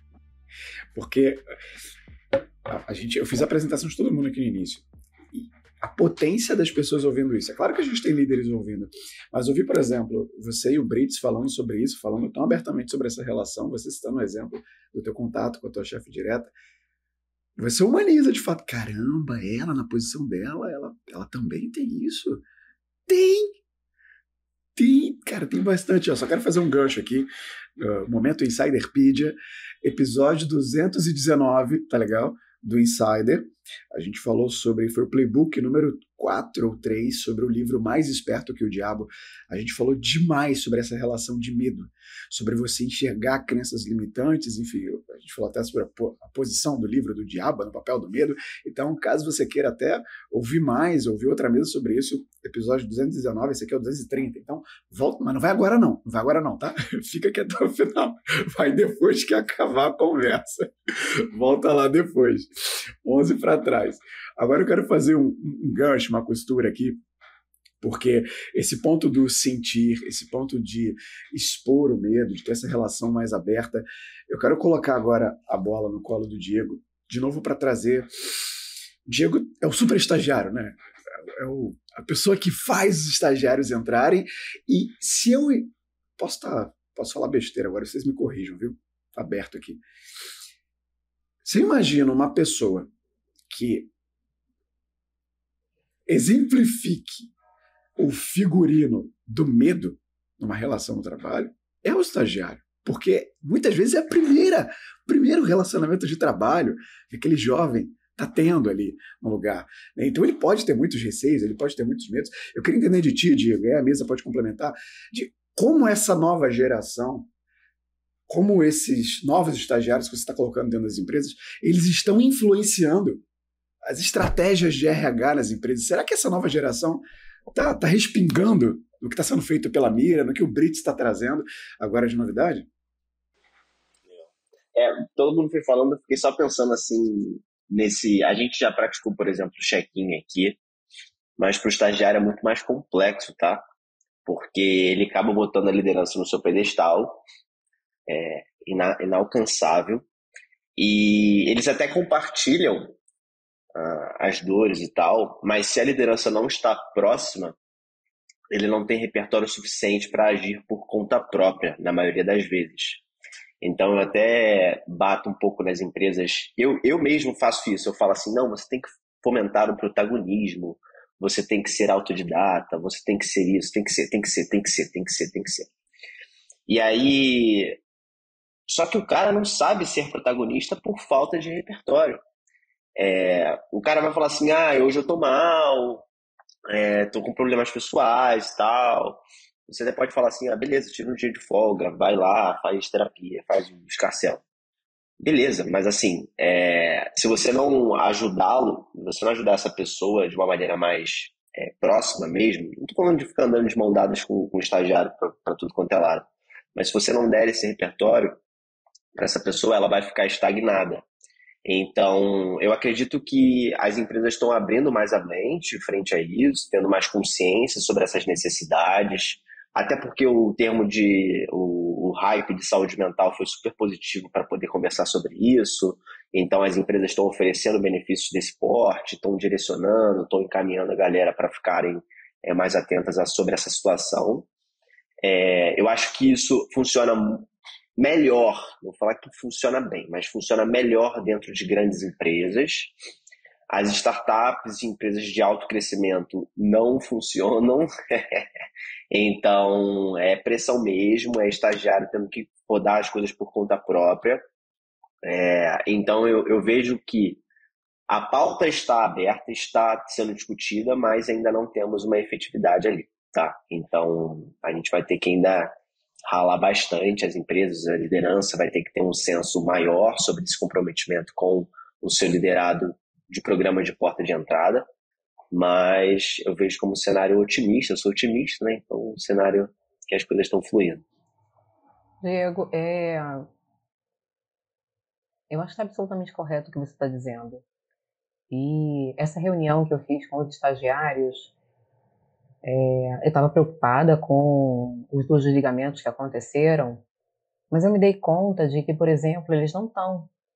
Porque a, a gente, eu fiz a apresentação de todo mundo aqui no início. E a potência das pessoas ouvindo isso. É claro que a gente tem líderes ouvindo, mas ouvir, por exemplo, você e o Brits falando sobre isso, falando tão abertamente sobre essa relação, você citando o exemplo do teu contato com a tua chefe direta, você humaniza de fato. Caramba, ela, na posição dela, ela, ela também tem isso? Tem! Tem, cara, tem bastante. Eu só quero fazer um gancho aqui. Uh, Momento Insiderpedia, episódio duzentos e dezenove, tá legal? Do Insider. A gente falou sobre, foi o playbook número quatro ou três, sobre o livro Mais Esperto que o Diabo. A gente falou demais sobre essa relação de medo, sobre você enxergar crenças limitantes, enfim, a gente falou até sobre a, po a posição do livro do Diabo no papel do medo. Então, caso você queira até ouvir mais, ouvir outra mesa sobre isso, episódio duzentos e dezenove, esse aqui é o duzentos e trinta. Então, volta, mas não vai agora não, não vai agora não, tá? Fica aqui até o final, vai depois que acabar a conversa. Volta lá depois, onze para trás. Agora eu quero fazer um, um gancho, uma costura aqui, porque esse ponto do sentir, esse ponto de expor o medo, de ter essa relação mais aberta, eu quero colocar agora a bola no colo do Diego, de novo para trazer... Diego é o super estagiário, né? É o, a pessoa que faz os estagiários entrarem, e se eu... Posso, tá, posso falar besteira agora, vocês me corrijam, viu? Tá aberto aqui. Você imagina uma pessoa que exemplifique o figurino do medo numa relação no trabalho, é o estagiário. Porque muitas vezes é a primeira, primeiro relacionamento de trabalho que aquele jovem está tendo ali no lugar. Então ele pode ter muitos receios, ele pode ter muitos medos. Eu queria entender de ti, Diego, e a mesa pode complementar, de como essa nova geração, como esses novos estagiários que você está colocando dentro das empresas, eles estão influenciando as estratégias de R H nas empresas. Será que essa nova geração está tá respingando no que está sendo feito pela Mira, no que o Brits está trazendo agora de novidade? É, todo mundo foi falando, eu fiquei só pensando assim, nesse... A gente já praticou, por exemplo, o check-in aqui, mas para o estagiário é muito mais complexo, tá? Porque ele acaba botando a liderança no seu pedestal, é, ina, inalcançável, e eles até compartilham as dores e tal, mas se a liderança não está próxima, ele não tem repertório suficiente para agir por conta própria, na maioria das vezes. Então eu até bato um pouco nas empresas, eu, eu mesmo faço isso, eu falo assim, não, você tem que fomentar o protagonismo, você tem que ser autodidata, você tem que ser isso, tem que ser, tem que ser, tem que ser, tem que ser, tem que ser. E aí, só que o cara não sabe ser protagonista por falta de repertório. É, o cara vai falar assim, ah, hoje eu tô mal, é, tô com problemas pessoais e tal. Você até pode falar assim, ah, beleza, tira um dia de folga, vai lá, faz terapia, faz um escarcéu. Beleza, mas assim, é, se você não ajudá-lo, se você não ajudar essa pessoa de uma maneira mais é, próxima mesmo, não tô falando de ficar andando de mão dadas com, com o estagiário para tudo quanto é lado, mas se você não der esse repertório para essa pessoa, ela vai ficar estagnada. Então, eu acredito que as empresas estão abrindo mais a mente frente a isso, tendo mais consciência sobre essas necessidades, até porque o termo de, o, o hype de saúde mental foi super positivo para poder conversar sobre isso. Então, as empresas estão oferecendo benefícios desse porte, estão direcionando, estão encaminhando a galera para ficarem é, mais atentas a, sobre essa situação. É, eu acho que isso funciona melhor, não vou falar que funciona bem, mas funciona melhor dentro de grandes empresas. As startups e empresas de alto crescimento não funcionam. Então, é pressão mesmo, é estagiário tendo que rodar as coisas por conta própria. É, então, eu, eu vejo que a pauta está aberta, está sendo discutida, mas ainda não temos uma efetividade ali, tá? Então, a gente vai ter que ainda ralar bastante, as empresas, a liderança vai ter que ter um senso maior sobre esse comprometimento com o seu liderado de programa de porta de entrada, mas eu vejo como um cenário otimista, eu sou otimista, né? Então, um cenário que as coisas estão fluindo. Diego, é... eu acho que é absolutamente correto o que você está dizendo. E essa reunião que eu fiz com os estagiários, É, eu estava preocupada com os dois desligamentos que aconteceram, mas eu me dei conta de que, por exemplo, eles não estão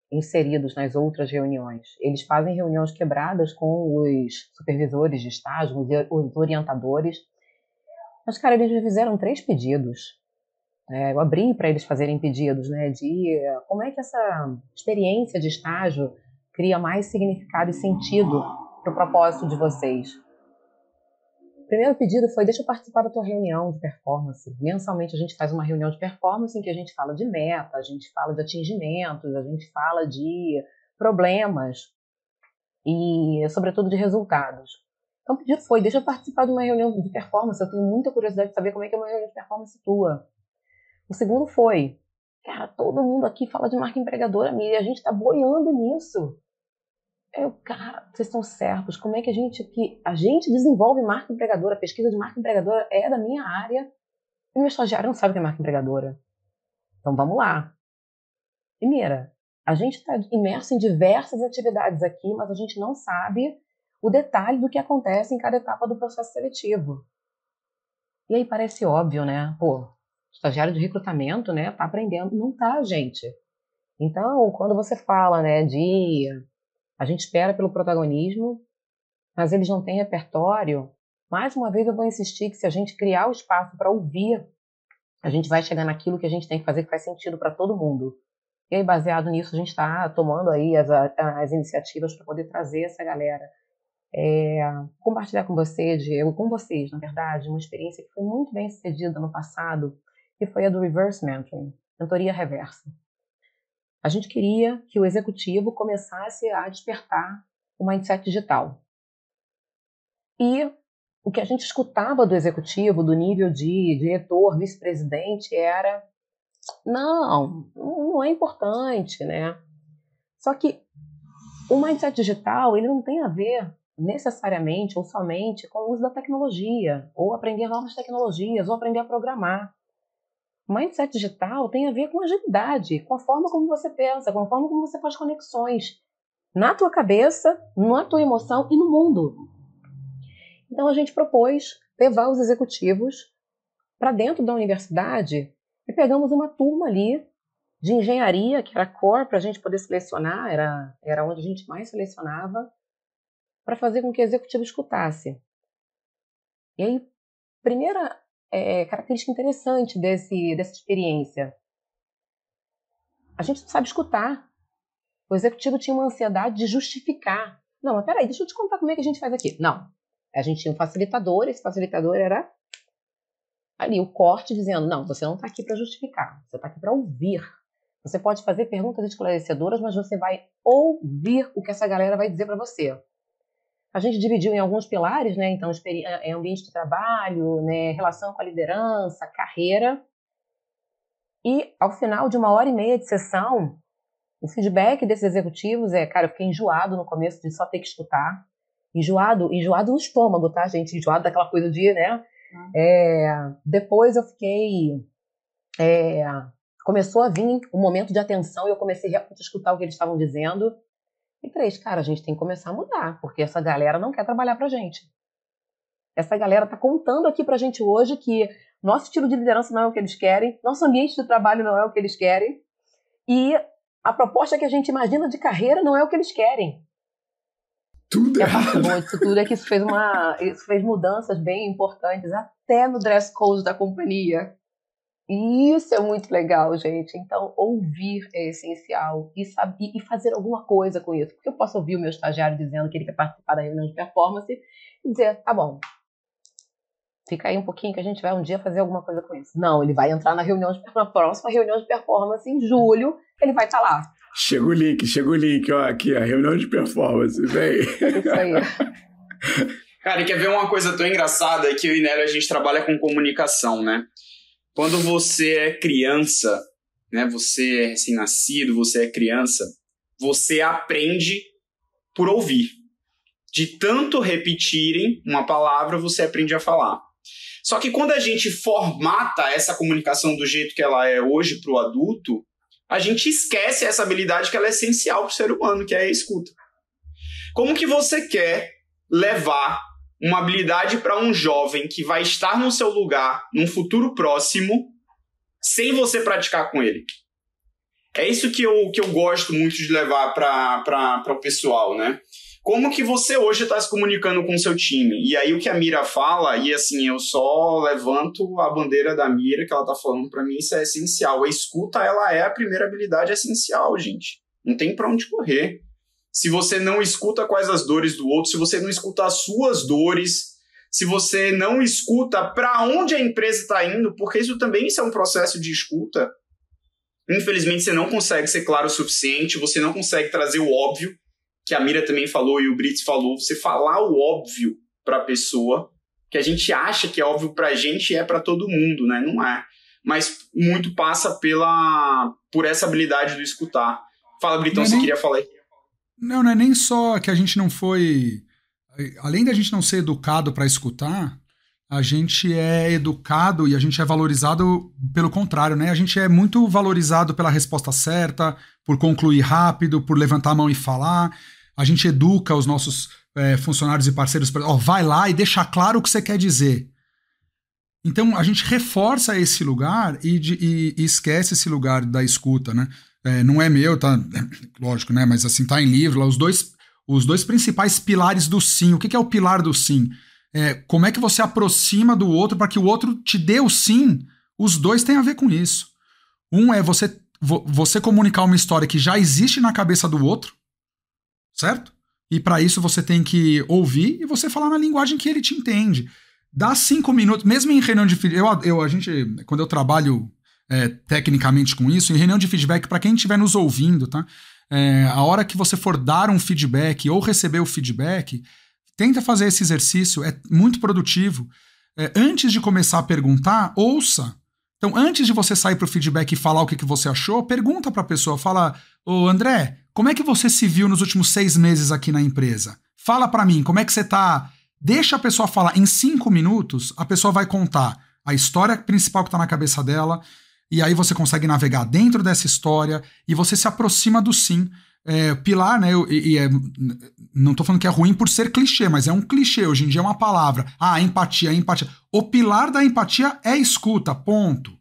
inseridos nas outras reuniões. Eles fazem reuniões quebradas com os supervisores de estágio, os orientadores. Mas, cara, eles já fizeram três pedidos. É, eu abri para eles fazerem pedidos, né, de como é que essa experiência de estágio cria mais significado e sentido para o propósito de vocês. O primeiro pedido foi: deixa eu participar da tua reunião de performance. Mensalmente a gente faz uma reunião de performance em que a gente fala de meta, a gente fala de atingimentos, a gente fala de problemas e, sobretudo, de resultados. Então o pedido foi: deixa eu participar de uma reunião de performance, eu tenho muita curiosidade de saber como é que é uma reunião de performance tua. O segundo foi: cara, todo mundo aqui fala de marca empregadora, e a gente está boiando nisso. Eu, cara, vocês estão certos. Como é que a gente que a gente desenvolve marca empregadora? A pesquisa de marca empregadora é da minha área e meu estagiário não sabe o que é marca empregadora. Então vamos lá. Primeira, a gente está imerso em diversas atividades aqui, mas a gente não sabe o detalhe do que acontece em cada etapa do processo seletivo. E aí parece óbvio, né? Pô, estagiário de recrutamento, né, tá aprendendo. Não tá, gente. Então, quando você fala, né, de a gente espera pelo protagonismo, mas eles não têm repertório, mais uma vez eu vou insistir que se a gente criar o espaço para ouvir, a gente vai chegar naquilo que a gente tem que fazer que faz sentido para todo mundo. E aí, baseado nisso, a gente está tomando aí as, as iniciativas para poder trazer essa galera. É, compartilhar com você, Diego, com vocês, na verdade, uma experiência que foi muito bem sucedida no passado, que foi a do Reverse Mentoring, mentoria reversa. A gente queria que o executivo começasse a despertar o mindset digital. E o que a gente escutava do executivo, do nível de diretor, vice-presidente, era: não, não é importante, né? Só que o mindset digital, ele não tem a ver necessariamente ou somente com o uso da tecnologia, ou aprender novas tecnologias, ou aprender a programar. Mindset digital tem a ver com agilidade, com a forma como você pensa, com a forma como você faz conexões na tua cabeça, na tua emoção e no mundo. Então a gente propôs levar os executivos para dentro da universidade e pegamos uma turma ali de engenharia, que era core, para a gente poder selecionar, era, era onde a gente mais selecionava, para fazer com que o executivo escutasse. E aí, primeira É, característica interessante desse, dessa experiência. A gente não sabe escutar. O executivo tinha uma ansiedade de justificar. Não, mas peraí, deixa eu te contar como é que a gente faz aqui. Não, a gente tinha um facilitador, esse facilitador era ali o corte dizendo: não, você não está aqui para justificar, você está aqui para ouvir. Você pode fazer perguntas esclarecedoras, mas você vai ouvir o que essa galera vai dizer para você. A gente dividiu em alguns pilares, né? Então, ambiente de trabalho, né? Relação com a liderança, carreira. E, ao final de uma hora e meia de sessão, o feedback desses executivos é: cara, eu fiquei enjoado no começo de só ter que escutar. Enjoado, enjoado no estômago, tá, gente? Enjoado daquela coisa de, né? Hum. É, depois eu fiquei... É, começou a vir um momento de atenção e eu comecei realmente a escutar o que eles estavam dizendo. E três, cara, a gente tem que começar a mudar, porque essa galera não quer trabalhar pra gente. Essa galera tá contando aqui pra gente hoje que nosso estilo de liderança não é o que eles querem, nosso ambiente de trabalho não é o que eles querem, e a proposta que a gente imagina de carreira não é o que eles querem. Tudo é errado. muito bom disso tudo é que isso fez, uma, isso fez mudanças bem importantes, até no dress code da companhia. E isso é muito legal, gente. Então, ouvir é essencial e, saber, e fazer alguma coisa com isso. Porque eu posso ouvir o meu estagiário dizendo que ele quer participar da reunião de performance e dizer: tá bom, fica aí um pouquinho que a gente vai um dia fazer alguma coisa com isso. Não, ele vai entrar na reunião de performance, próxima reunião de performance em julho, ele vai estar lá. Chega o link, chega o link, ó, aqui, a reunião de performance, vem. Isso aí. Cara, e quer ver uma coisa tão engraçada? É que eu e Nélio, a gente trabalha com comunicação, né? Quando você é criança, né, você é recém-nascido, você é criança, você aprende por ouvir. De tanto repetirem uma palavra, você aprende a falar. Só que quando a gente formata essa comunicação do jeito que ela é hoje para o adulto, a gente esquece essa habilidade que ela é essencial para o ser humano, que é a escuta. Como que você quer levar uma habilidade para um jovem que vai estar no seu lugar num futuro próximo sem você praticar com ele? É isso que eu, que eu gosto muito de levar para o pessoal, né? Como que você hoje está se comunicando com o seu time? E aí o que a Mira fala, e assim, eu só levanto a bandeira da Mira, que ela está falando para mim, isso é essencial. A escuta, ela é a primeira habilidade essencial, gente. Não tem para onde correr. Se você não escuta quais as dores do outro, se você não escuta as suas dores, se você não escuta para onde a empresa está indo, porque isso também isso é um processo de escuta. Infelizmente, você não consegue ser claro o suficiente, você não consegue trazer o óbvio, que a Mira também falou e o Brits falou, você falar o óbvio para a pessoa, que a gente acha que é óbvio para a gente e é para todo mundo, né? Não é. Mas muito passa pela, por essa habilidade do escutar. Fala, Britão, você nem... queria falar aí? Não, não é nem só que a gente não foi... Além da gente não ser educado para escutar, a gente é educado e a gente é valorizado pelo contrário, né? A gente é muito valorizado pela resposta certa, por concluir rápido, por levantar a mão e falar. A gente educa os nossos é, funcionários e parceiros para, ó, vai lá e deixa claro o que você quer dizer. Então, a gente reforça esse lugar e, de, e, e esquece esse lugar da escuta, né? É, não é meu, tá? Lógico, né? Mas assim, tá em livro lá, os dois, os dois principais pilares do sim. O que, que é o pilar do sim? É, como é que você aproxima do outro para que o outro te dê o sim? Os dois têm a ver com isso. Um é você, vo, você comunicar uma história que já existe na cabeça do outro, certo? E para isso você tem que ouvir e você falar na linguagem que ele te entende. Dá cinco minutos, mesmo em reunião de feedback, eu, eu, a gente, quando eu trabalho é, tecnicamente com isso, em reunião de feedback, para quem estiver nos ouvindo, tá? É, a hora que você for dar um feedback ou receber o feedback, tenta fazer esse exercício, é muito produtivo. É, antes de começar a perguntar, ouça. Então, antes de você sair para o feedback e falar o que, que você achou, pergunta para a pessoa, fala, ô André, como é que você se viu nos últimos seis meses aqui na empresa? Fala para mim, como é que você tá? Deixa a pessoa falar. Em cinco minutos, a pessoa vai contar a história principal que está na cabeça dela, e aí você consegue navegar dentro dessa história e você se aproxima do sim. É, pilar, né? E, e é, não tô falando que é ruim por ser clichê, mas é um clichê, hoje em dia é uma palavra. Ah, empatia, empatia. O pilar da empatia é escuta, ponto.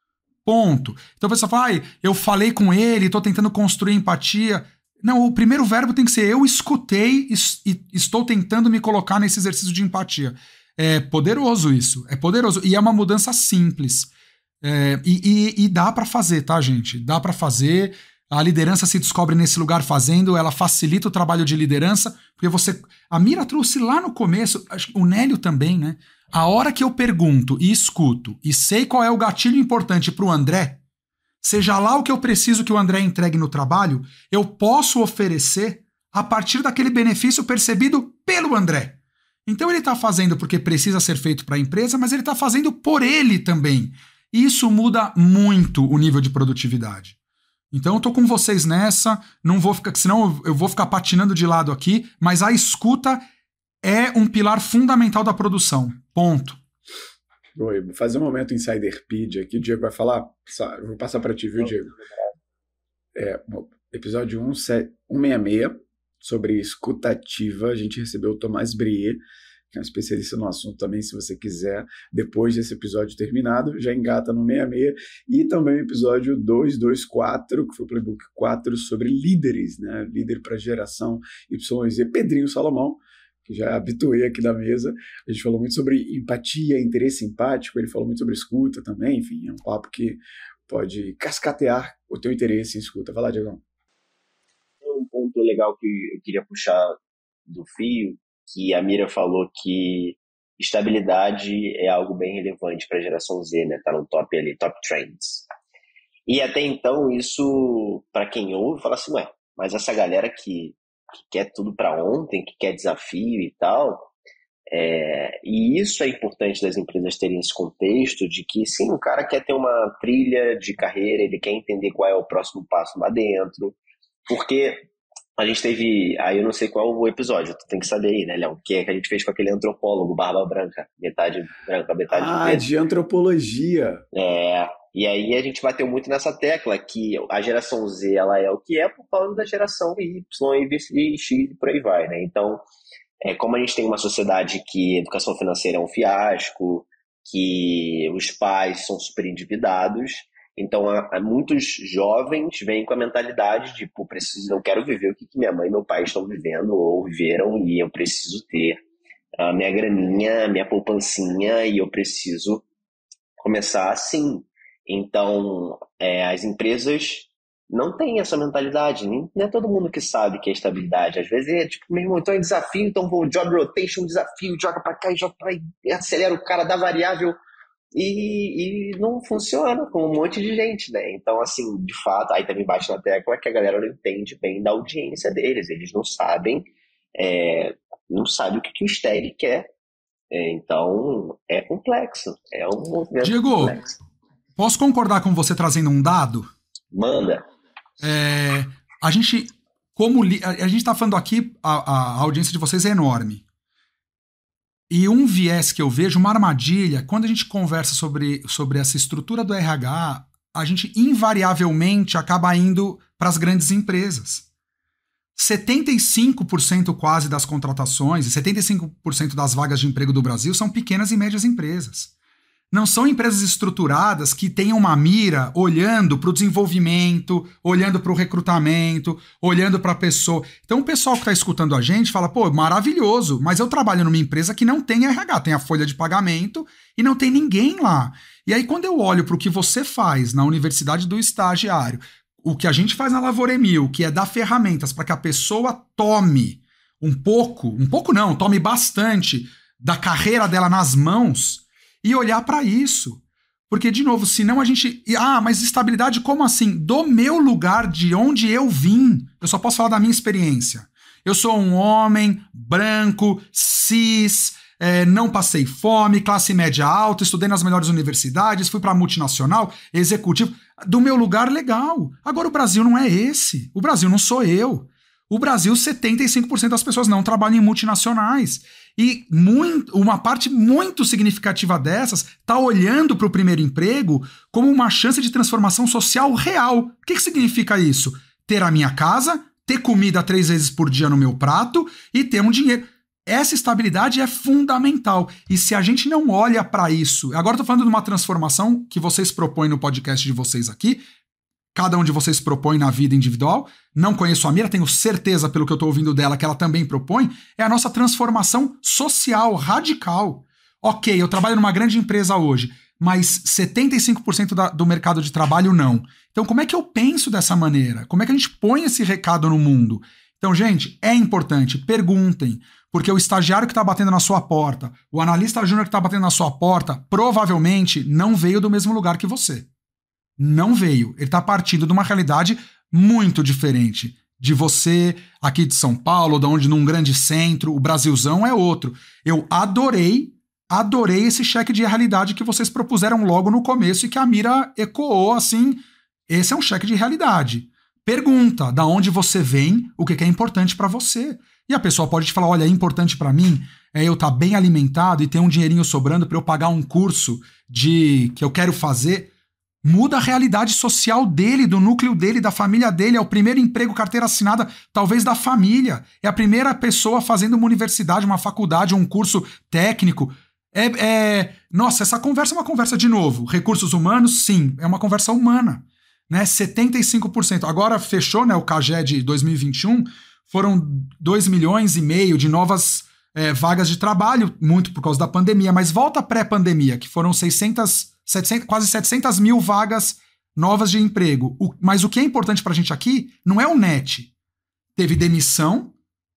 Ponto. Então a pessoa fala, ah, eu falei com ele, tô tentando construir empatia. Não, o primeiro verbo tem que ser eu escutei e estou tentando me colocar nesse exercício de empatia. É poderoso isso, é poderoso. E é uma mudança simples. É, e, e, e dá pra fazer, tá, gente? Dá pra fazer. A liderança se descobre nesse lugar fazendo, ela facilita o trabalho de liderança, porque você... A Mira trouxe lá no começo, o Nélio também, né? A hora que eu pergunto e escuto e sei qual é o gatilho importante pro André, seja lá o que eu preciso que o André entregue no trabalho, eu posso oferecer a partir daquele benefício percebido pelo André. Então ele tá fazendo porque precisa ser feito para a empresa, mas ele tá fazendo por ele também. Isso muda muito o nível de produtividade. Então eu tô com vocês nessa, não vou ficar, senão eu vou ficar patinando de lado aqui, mas a escuta é um pilar fundamental da produção. Ponto. Oi, vou fazer um momento Insiderpedia aqui, o Diego vai falar, eu vou passar para ti, viu, Diego? É, episódio cento e sessenta e seis, sobre escutativa, a gente recebeu o Tomás Brier, que é um especialista no assunto também, se você quiser, depois desse episódio terminado, já engata no sessenta e seis, e também o episódio duzentos e vinte e quatro, que foi o Playbook quatro, sobre líderes, né? Líder para geração Y Z, Pedrinho Salomão, que já habituei aqui da mesa, a gente falou muito sobre empatia, interesse empático, ele falou muito sobre escuta também, enfim, é um papo que pode cascatear o teu interesse em escuta. Vai lá, Diegão. Um ponto legal que eu queria puxar do fio, que a Mira falou que estabilidade é algo bem relevante para a geração Z, né? Tá no top ali, top trends. E até então, isso, para quem ouve, fala assim, ué, mas essa galera que, que quer tudo para ontem, que quer desafio e tal, é, e isso é importante das empresas terem esse contexto de que, sim, o cara quer ter uma trilha de carreira, ele quer entender qual é o próximo passo lá dentro, porque a gente teve, aí eu não sei qual o episódio, tu tem que saber aí, né, Léo, que é que a gente fez com aquele antropólogo, barba branca, metade branca, metade Ah, preta. de antropologia. É, e aí a gente bateu muito nessa tecla que a geração Z, ela é o que é por causa da geração Y e X e por aí vai, né, então, é, como a gente tem uma sociedade que a educação financeira é um fiasco, que os pais são super endividados, Então, há, há muitos jovens vêm com a mentalidade de, pô, preciso, eu quero viver o que, que minha mãe e meu pai estão vivendo ou viveram e eu preciso ter a minha graninha, a minha poupancinha e eu preciso começar assim. Então, é, as empresas não têm essa mentalidade, nem, não é todo mundo que sabe que é estabilidade. Às vezes é tipo, meu irmão, então é desafio, então vou job rotation, desafio, joga pra cá e joga pra aí, acelera o cara, dá variável e, e não funciona com um monte de gente, né? Então, assim, de fato, aí também bate na tecla que a galera não entende bem da audiência deles, eles não sabem, é, não sabem o que, que o Stag quer. É, então, é complexo, é um movimento Diego, complexo. Posso concordar com você trazendo um dado? Manda. É, a gente, como li, a, a gente está falando aqui, a, a audiência de vocês é enorme. E um viés que eu vejo, uma armadilha, quando a gente conversa sobre, sobre essa estrutura do R H, a gente invariavelmente acaba indo para as grandes empresas. setenta e cinco por cento quase das contratações e setenta e cinco por cento das vagas de emprego do Brasil são pequenas e médias empresas. Não são empresas estruturadas que tenham uma mira olhando para o desenvolvimento, olhando para o recrutamento, olhando para a pessoa. Então o pessoal que está escutando a gente fala, pô, maravilhoso, mas eu trabalho numa empresa que não tem R H, tem a folha de pagamento e não tem ninguém lá. E aí quando eu olho para o que você faz na Universidade do Estagiário, o que a gente faz na Lavoremil, que é dar ferramentas para que a pessoa tome um pouco, um pouco não, tome bastante da carreira dela nas mãos e olhar para isso. Porque, de novo, senão a gente... Ah, mas estabilidade como assim? Do meu lugar, de onde eu vim, eu só posso falar da minha experiência. Eu sou um homem branco, cis, é, não passei fome, classe média alta, estudei nas melhores universidades, fui para multinacional, executivo... Do meu lugar, legal. Agora, o Brasil não é esse. O Brasil não sou eu. O Brasil, setenta e cinco por cento das pessoas não trabalham em multinacionais. E muito, uma parte muito significativa dessas está olhando para o primeiro emprego como uma chance de transformação social real. O que, que significa isso? Ter a minha casa, ter comida três vezes por dia no meu prato e ter um dinheiro. Essa estabilidade é fundamental. E se a gente não olha para isso... Agora eu estou falando de uma transformação que vocês propõem no podcast de vocês aqui. Cada um de vocês propõe na vida individual. Não conheço a Mira, tenho certeza, pelo que eu estou ouvindo dela, que ela também propõe. É a nossa transformação social, radical. Ok, eu trabalho numa grande empresa hoje, mas setenta e cinco por cento da, do mercado de trabalho não. Então como é que eu penso dessa maneira? Como é que a gente põe esse recado no mundo? Então, gente, é importante, perguntem. Porque o estagiário que está batendo na sua porta, o analista júnior que está batendo na sua porta, provavelmente não veio do mesmo lugar que você. Não veio. Ele está partindo de uma realidade muito diferente. De você aqui de São Paulo, de onde num grande centro, o Brasilzão é outro. Eu adorei, adorei esse cheque de realidade que vocês propuseram logo no começo e que a Mira ecoou assim. Esse é um cheque de realidade. Pergunta da onde você vem, o que é importante para você. E a pessoa pode te falar, olha, é importante para mim é eu estar tá bem alimentado e ter um dinheirinho sobrando para eu pagar um curso de que eu quero fazer. Muda a realidade social dele, do núcleo dele, da família dele. É o primeiro emprego, carteira assinada, talvez da família. É a primeira pessoa fazendo uma universidade, uma faculdade, um curso técnico. É, é... Nossa, essa conversa é uma conversa de novo. Recursos humanos, sim, é uma conversa humana. Né? setenta e cinco por cento. Agora fechou, né, o C A G E de dois mil e vinte e um, foram dois milhões e meio de novas é, vagas de trabalho, muito por causa da pandemia, mas volta pré-pandemia, que foram seiscentas, setecentas, quase setecentas mil vagas novas de emprego. O, mas o que é importante para a gente aqui não é o net. Teve demissão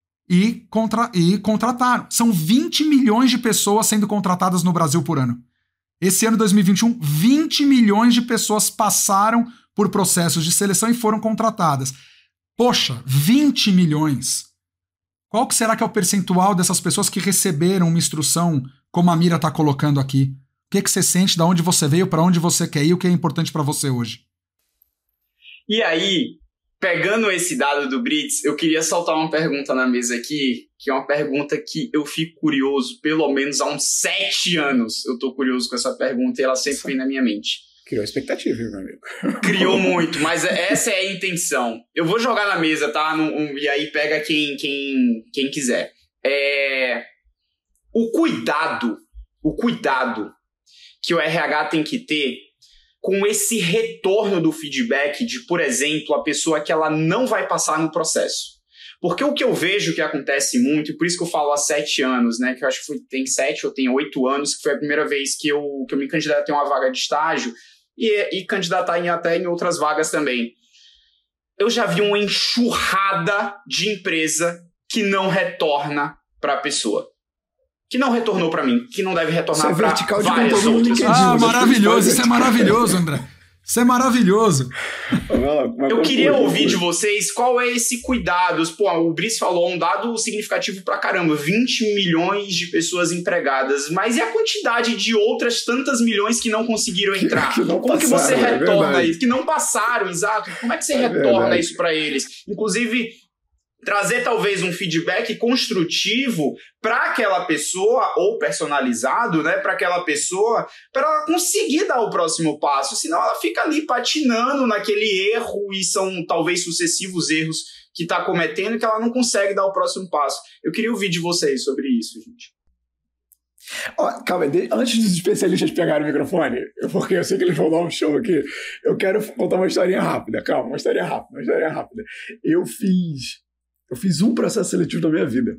e, contra, e contrataram. São vinte milhões de pessoas sendo contratadas no Brasil por ano. Esse ano, dois mil e vinte e um, vinte milhões de pessoas passaram por processos de seleção e foram contratadas. Poxa, vinte milhões. Qual que será que é o percentual dessas pessoas que receberam uma instrução como a Mira está colocando aqui? O que, que você sente, de onde você veio, para onde você quer ir, o que é importante para você hoje? E aí, pegando esse dado do Brits, eu queria soltar uma pergunta na mesa aqui, que é uma pergunta que eu fico curioso, pelo menos há uns sete anos eu tô curioso com essa pergunta e ela sempre vem na minha mente. Criou expectativa, meu amigo. Criou muito, mas essa é a intenção. Eu vou jogar na mesa, tá? No, um, e aí pega quem, quem, quem quiser. É... O cuidado, o cuidado que o R H tem que ter com esse retorno do feedback de, por exemplo, a pessoa que ela não vai passar no processo. Porque o que eu vejo que acontece muito, e por isso que eu falo há sete anos, né, que eu acho que foi, tem sete ou tem oito anos, que foi a primeira vez que eu, que eu me candidatei a uma vaga de estágio e, e candidatar em, até em outras vagas também. Eu já vi uma enxurrada de empresa que não retorna para a pessoa. Que não retornou para mim, que não deve retornar para várias outras. Ah, maravilhoso, isso é maravilhoso, André. Isso é maravilhoso. Eu queria ouvir de vocês qual é esse cuidado. Pô, o Brice falou um dado significativo pra caramba, vinte milhões de pessoas empregadas, mas e a quantidade de outras tantas milhões que não conseguiram entrar? Que, que não Como passaram, que você retorna é isso? Que não passaram, exato. Como é que você é retorna verdade. isso para eles? Inclusive, trazer talvez um feedback construtivo para aquela pessoa, ou personalizado, né, para aquela pessoa, para ela conseguir dar o próximo passo, senão ela fica ali patinando naquele erro, e são talvez sucessivos erros que está cometendo, que ela não consegue dar o próximo passo. Eu queria ouvir de vocês sobre isso, gente. Oh, calma, antes dos especialistas pegarem o microfone, porque eu sei que eles vão dar um show aqui, eu quero contar uma historinha rápida, calma, uma historinha rápida, uma historinha rápida. Eu fiz... Eu fiz um processo seletivo na minha vida.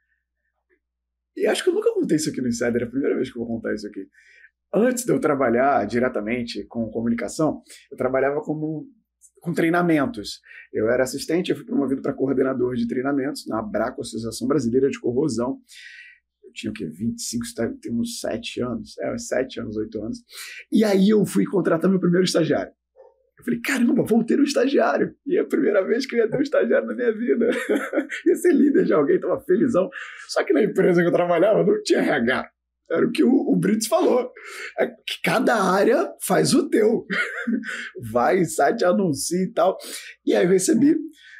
E acho que eu nunca contei isso aqui no Insider, é a primeira vez que eu vou contar isso aqui. Antes de eu trabalhar diretamente com comunicação, eu trabalhava como, com treinamentos. Eu era assistente, eu fui promovido para coordenador de treinamentos na Abraco, Associação Brasileira de Corrosão. Eu tinha o quê? vinte e cinco, tem uns sete anos. É, sete anos, oito anos. E aí eu fui contratar meu primeiro estagiário. Eu falei, caramba, vou ter um estagiário. E é a primeira vez que eu ia ter um estagiário na minha vida. Ia ser líder de alguém, estava felizão. Só que na empresa que eu trabalhava não tinha R H. Era o que o, o Brits falou. É que cada área faz o teu. Vai, site, anuncia e tal. E aí eu recebi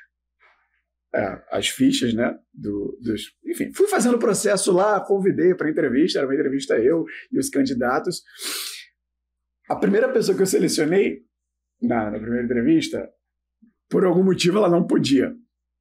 é, as fichas, né? Do, dos, enfim, fui fazendo o processo lá, convidei para entrevista, era uma entrevista eu e os candidatos. A primeira pessoa que eu selecionei Na, na primeira entrevista, por algum motivo ela não podia.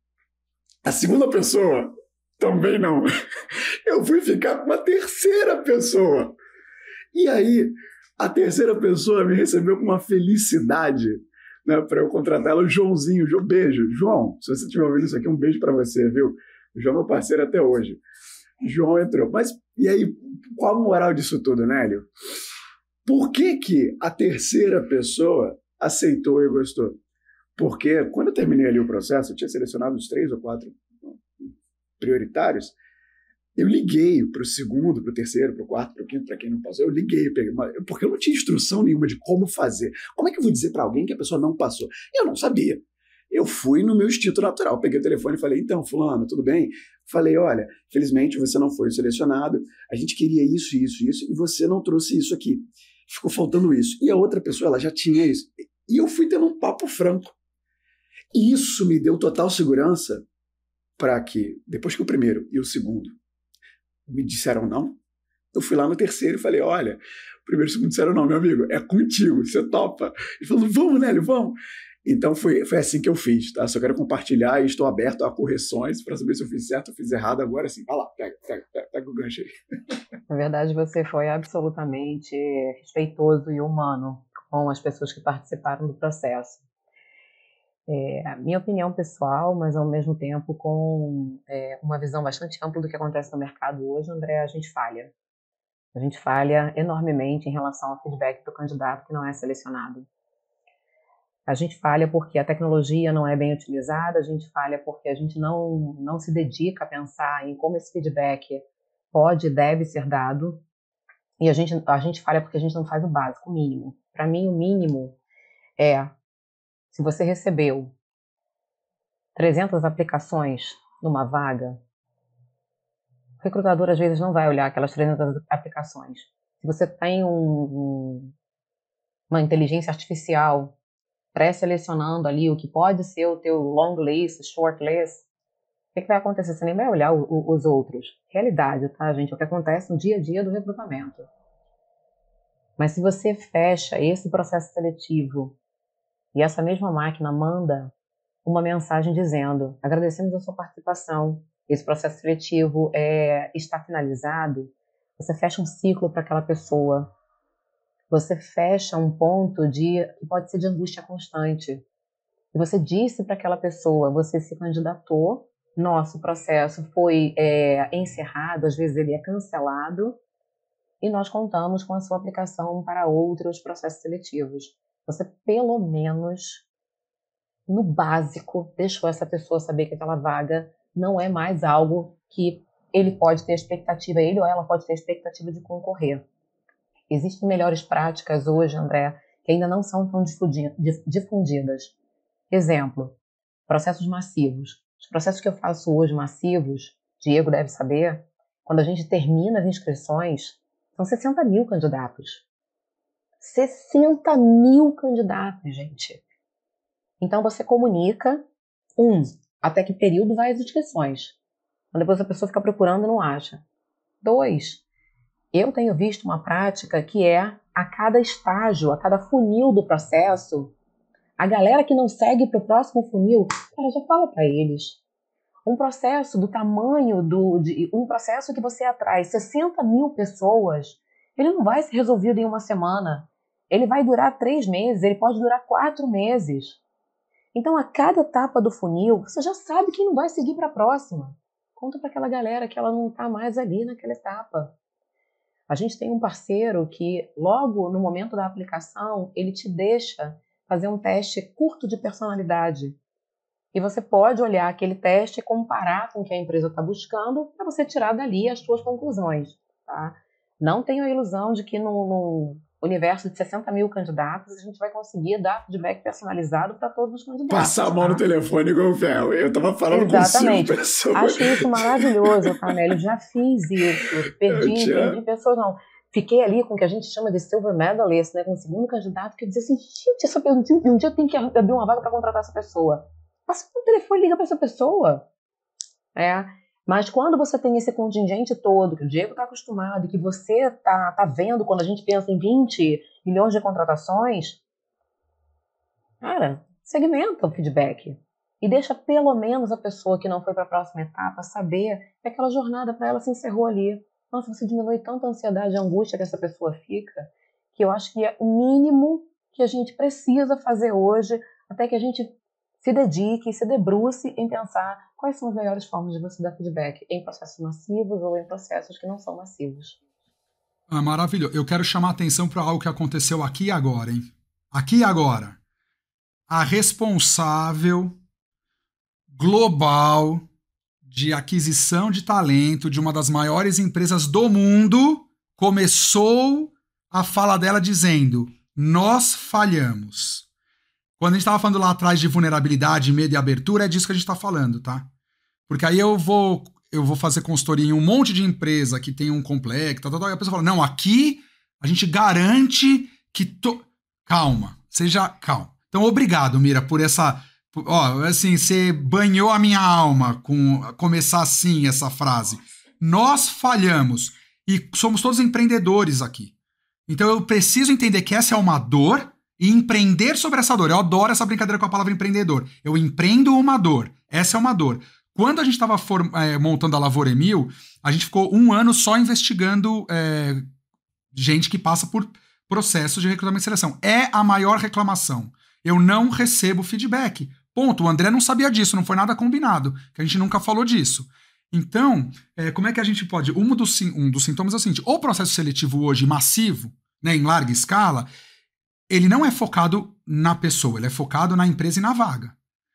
A segunda pessoa também não. Eu fui ficar com uma terceira pessoa. E aí, a terceira pessoa me recebeu com uma felicidade, né, para eu contratar ela, o Joãozinho. Jo, beijo. João, se você estiver ouvindo isso aqui, um beijo para você, viu? O João é meu parceiro até hoje. João entrou. Mas, e aí, qual a moral disso tudo, Nélio? Por que que a terceira pessoa aceitou e gostou? Porque quando eu terminei ali o processo, eu tinha selecionado os três ou quatro prioritários, eu liguei para o segundo, para o terceiro, para o quarto, para o quinto, para quem não passou, eu liguei, eu peguei uma, porque eu não tinha instrução nenhuma de como fazer. Como é que eu vou dizer para alguém que a pessoa não passou? Eu não sabia. Eu fui no meu instinto natural, peguei o telefone e falei, então, fulano, tudo bem? Falei, olha, felizmente você não foi selecionado, a gente queria isso, isso, isso, e você não trouxe isso aqui. Ficou faltando isso. E a outra pessoa, ela já tinha isso. E eu fui tendo um papo franco. E isso me deu total segurança para que, depois que o primeiro e o segundo me disseram não, eu fui lá no terceiro e falei, olha, o primeiro e o segundo disseram não, meu amigo, é contigo, você topa. Ele falou, vamos, Nélio, vamos. Então foi, foi assim que eu fiz, tá? Só quero compartilhar e estou aberto a correções para saber se eu fiz certo ou fiz errado. Agora sim, vai lá, pega, pega, pega, pega o gancho aí. Na verdade, você foi absolutamente respeitoso e humano com as pessoas que participaram do processo. É, a minha opinião pessoal, mas ao mesmo tempo com é, uma visão bastante ampla do que acontece no mercado hoje, André, a gente falha. A gente falha enormemente em relação ao feedback do candidato que não é selecionado. A gente falha porque a tecnologia não é bem utilizada, a gente falha porque a gente não, não se dedica a pensar em como esse feedback pode e deve ser dado, e a gente, a gente falha porque a gente não faz o básico, o mínimo. Para mim, o mínimo é, se você recebeu trezentas aplicações numa vaga, o recrutador às vezes não vai olhar aquelas trezentas aplicações. Se você tem um, um, uma inteligência artificial pré-selecionando ali o que pode ser o teu long list, short list, o que, que vai acontecer? Você nem vai olhar o, o, os outros. Realidade, tá, gente? É o que acontece no dia a dia do recrutamento. Mas se você fecha esse processo seletivo e essa mesma máquina manda uma mensagem dizendo, agradecemos a sua participação, esse processo seletivo é, está finalizado, você fecha um ciclo para aquela pessoa. você fecha um ponto de que pode ser de angústia constante. E você disse para aquela pessoa, você se candidatou, nosso processo foi é, encerrado, às vezes ele é cancelado, e nós contamos com a sua aplicação para outros processos seletivos. Você, pelo menos, no básico, deixou essa pessoa saber que aquela vaga não é mais algo que ele pode ter expectativa, ele ou ela pode ter expectativa de concorrer. Existem melhores práticas hoje, André, que ainda não são tão difundidas. Exemplo, processos massivos. Os processos que eu faço hoje massivos, Diego deve saber, quando a gente termina as inscrições, são sessenta mil candidatos. sessenta mil candidatos, gente. Então você comunica, um, até que período vai as inscrições. Então, depois a pessoa fica procurando e não acha. Dois, eu tenho visto uma prática que é, a cada estágio, a cada funil do processo, a galera que não segue para o próximo funil, cara, já fala para eles. Um processo do tamanho, do, de, um processo que você atrai sessenta mil pessoas, ele não vai ser resolvido em uma semana. Ele vai durar três meses, ele pode durar quatro meses. Então, a cada etapa do funil, você já sabe quem não vai seguir para a próxima. Conta para aquela galera que ela não está mais ali naquela etapa. A gente tem um parceiro que, logo no momento da aplicação, ele te deixa fazer um teste curto de personalidade. E você pode olhar aquele teste e comparar com o que a empresa está buscando para você tirar dali as suas conclusões. Tá? Não tenha a ilusão de que no, no universo de sessenta mil candidatos a gente vai conseguir dar feedback personalizado para todos os candidatos. Passar a mão tá? no telefone igual o véu. Eu estava falando Exatamente. com cinco pessoas. Acho isso maravilhoso, tá, Nélio? Já fiz isso. Perdi, perdi pessoas, não. Fiquei ali com o que a gente chama de silver medalist, né, com o segundo candidato, que dizia assim, gente, essa, um dia eu tenho que abrir uma vaga para contratar essa pessoa. Passa o telefone e liga para essa pessoa. É. Mas quando você tem esse contingente todo, que o Diego está acostumado, e que você está tá vendo quando a gente pensa em vinte milhões de contratações, cara, segmenta o feedback. E deixa pelo menos a pessoa que não foi para a próxima etapa saber que aquela jornada para ela se encerrou ali. Nossa, você diminui tanta ansiedade e angústia que essa pessoa fica, que eu acho que é o mínimo que a gente precisa fazer hoje, até que a gente se dedique, se debruce em pensar quais são as melhores formas de você dar feedback em processos massivos ou em processos que não são massivos. Ah, maravilhoso. Eu quero chamar a atenção para algo que aconteceu aqui e agora, hein? Aqui e agora. A responsável global de aquisição de talento de uma das maiores empresas do mundo começou a fala dela dizendo: nós falhamos. Quando a gente estava falando lá atrás de vulnerabilidade, medo e abertura, é disso que a gente está falando, tá? Porque aí eu vou, eu vou fazer consultoria em um monte de empresa que tem um complexo, tal, tal, e a pessoa fala, não, aqui a gente garante que... To... Calma, seja calma. Então, obrigado, Mira, por essa... Ó, assim, você banhou a minha alma com começar assim essa frase. Nós falhamos e somos todos empreendedores aqui. Então, eu preciso entender que essa é uma dor e empreender sobre essa dor. Eu adoro essa brincadeira com a palavra empreendedor. Eu empreendo uma dor. Essa é uma dor. Quando a gente estava é, montando a Lavoura Emil, a gente ficou um ano só investigando é, gente que passa por processos de recrutamento e seleção. É a maior reclamação. Eu não recebo feedback. Ponto. O André não sabia disso, não foi nada combinado, que a gente nunca falou disso. Então, é, como é que a gente pode... Um dos, um dos sintomas é o seguinte, o processo seletivo hoje massivo, né, em larga escala, ele não é focado na pessoa, ele é focado na empresa e na vaga.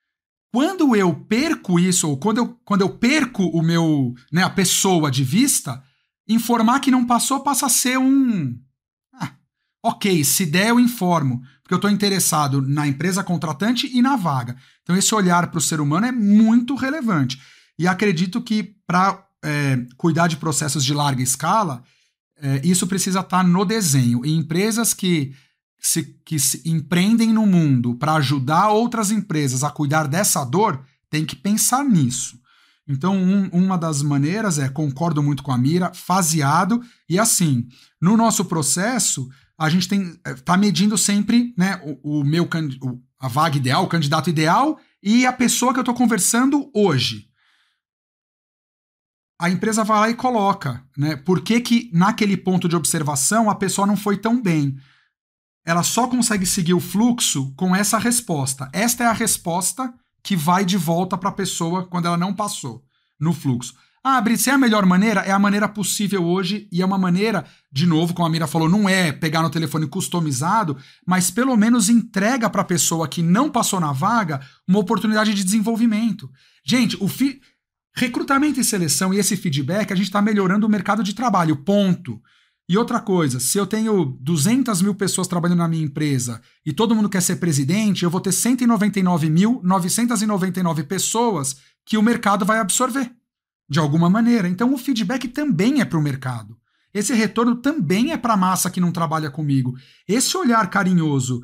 Quando eu perco isso, ou quando eu, quando eu perco o meu, né, a pessoa de vista, informar que não passou passa a ser um... Ah, ok, se der eu informo, porque eu estou interessado na empresa contratante e na vaga. Então esse olhar para o ser humano é muito relevante. E acredito que para é, cuidar de processos de larga escala, é, isso precisa estar no desenho. E empresas que... Se, que se empreendem no mundo para ajudar outras empresas a cuidar dessa dor, tem que pensar nisso. Então, um, uma das maneiras é, concordo muito com a Mira, faseado, e assim, no nosso processo, a gente tem tá medindo sempre, né, o, o meu, o, a vaga ideal, o candidato ideal e a pessoa que eu estou conversando hoje. A empresa vai lá e coloca, né, por que que naquele ponto de observação a pessoa não foi tão bem. ela só consegue seguir o fluxo com essa resposta. Esta é a resposta que vai de volta para a pessoa quando ela não passou no fluxo. Ah, Brito, se é a melhor maneira, é a maneira possível hoje e é uma maneira, de novo, como a Mira falou, não é pegar no telefone customizado, mas pelo menos entrega para a pessoa que não passou na vaga uma oportunidade de desenvolvimento. Gente, o fi... recrutamento e seleção e esse feedback, a gente está melhorando o mercado de trabalho, ponto. E outra coisa, se eu tenho duzentas mil pessoas trabalhando na minha empresa e todo mundo quer ser presidente, eu vou ter cento e noventa e nove mil, novecentas e noventa e nove pessoas que o mercado vai absorver, de alguma maneira. Então o feedback também é para o mercado. Esse retorno também é para a massa que não trabalha comigo. Esse olhar carinhoso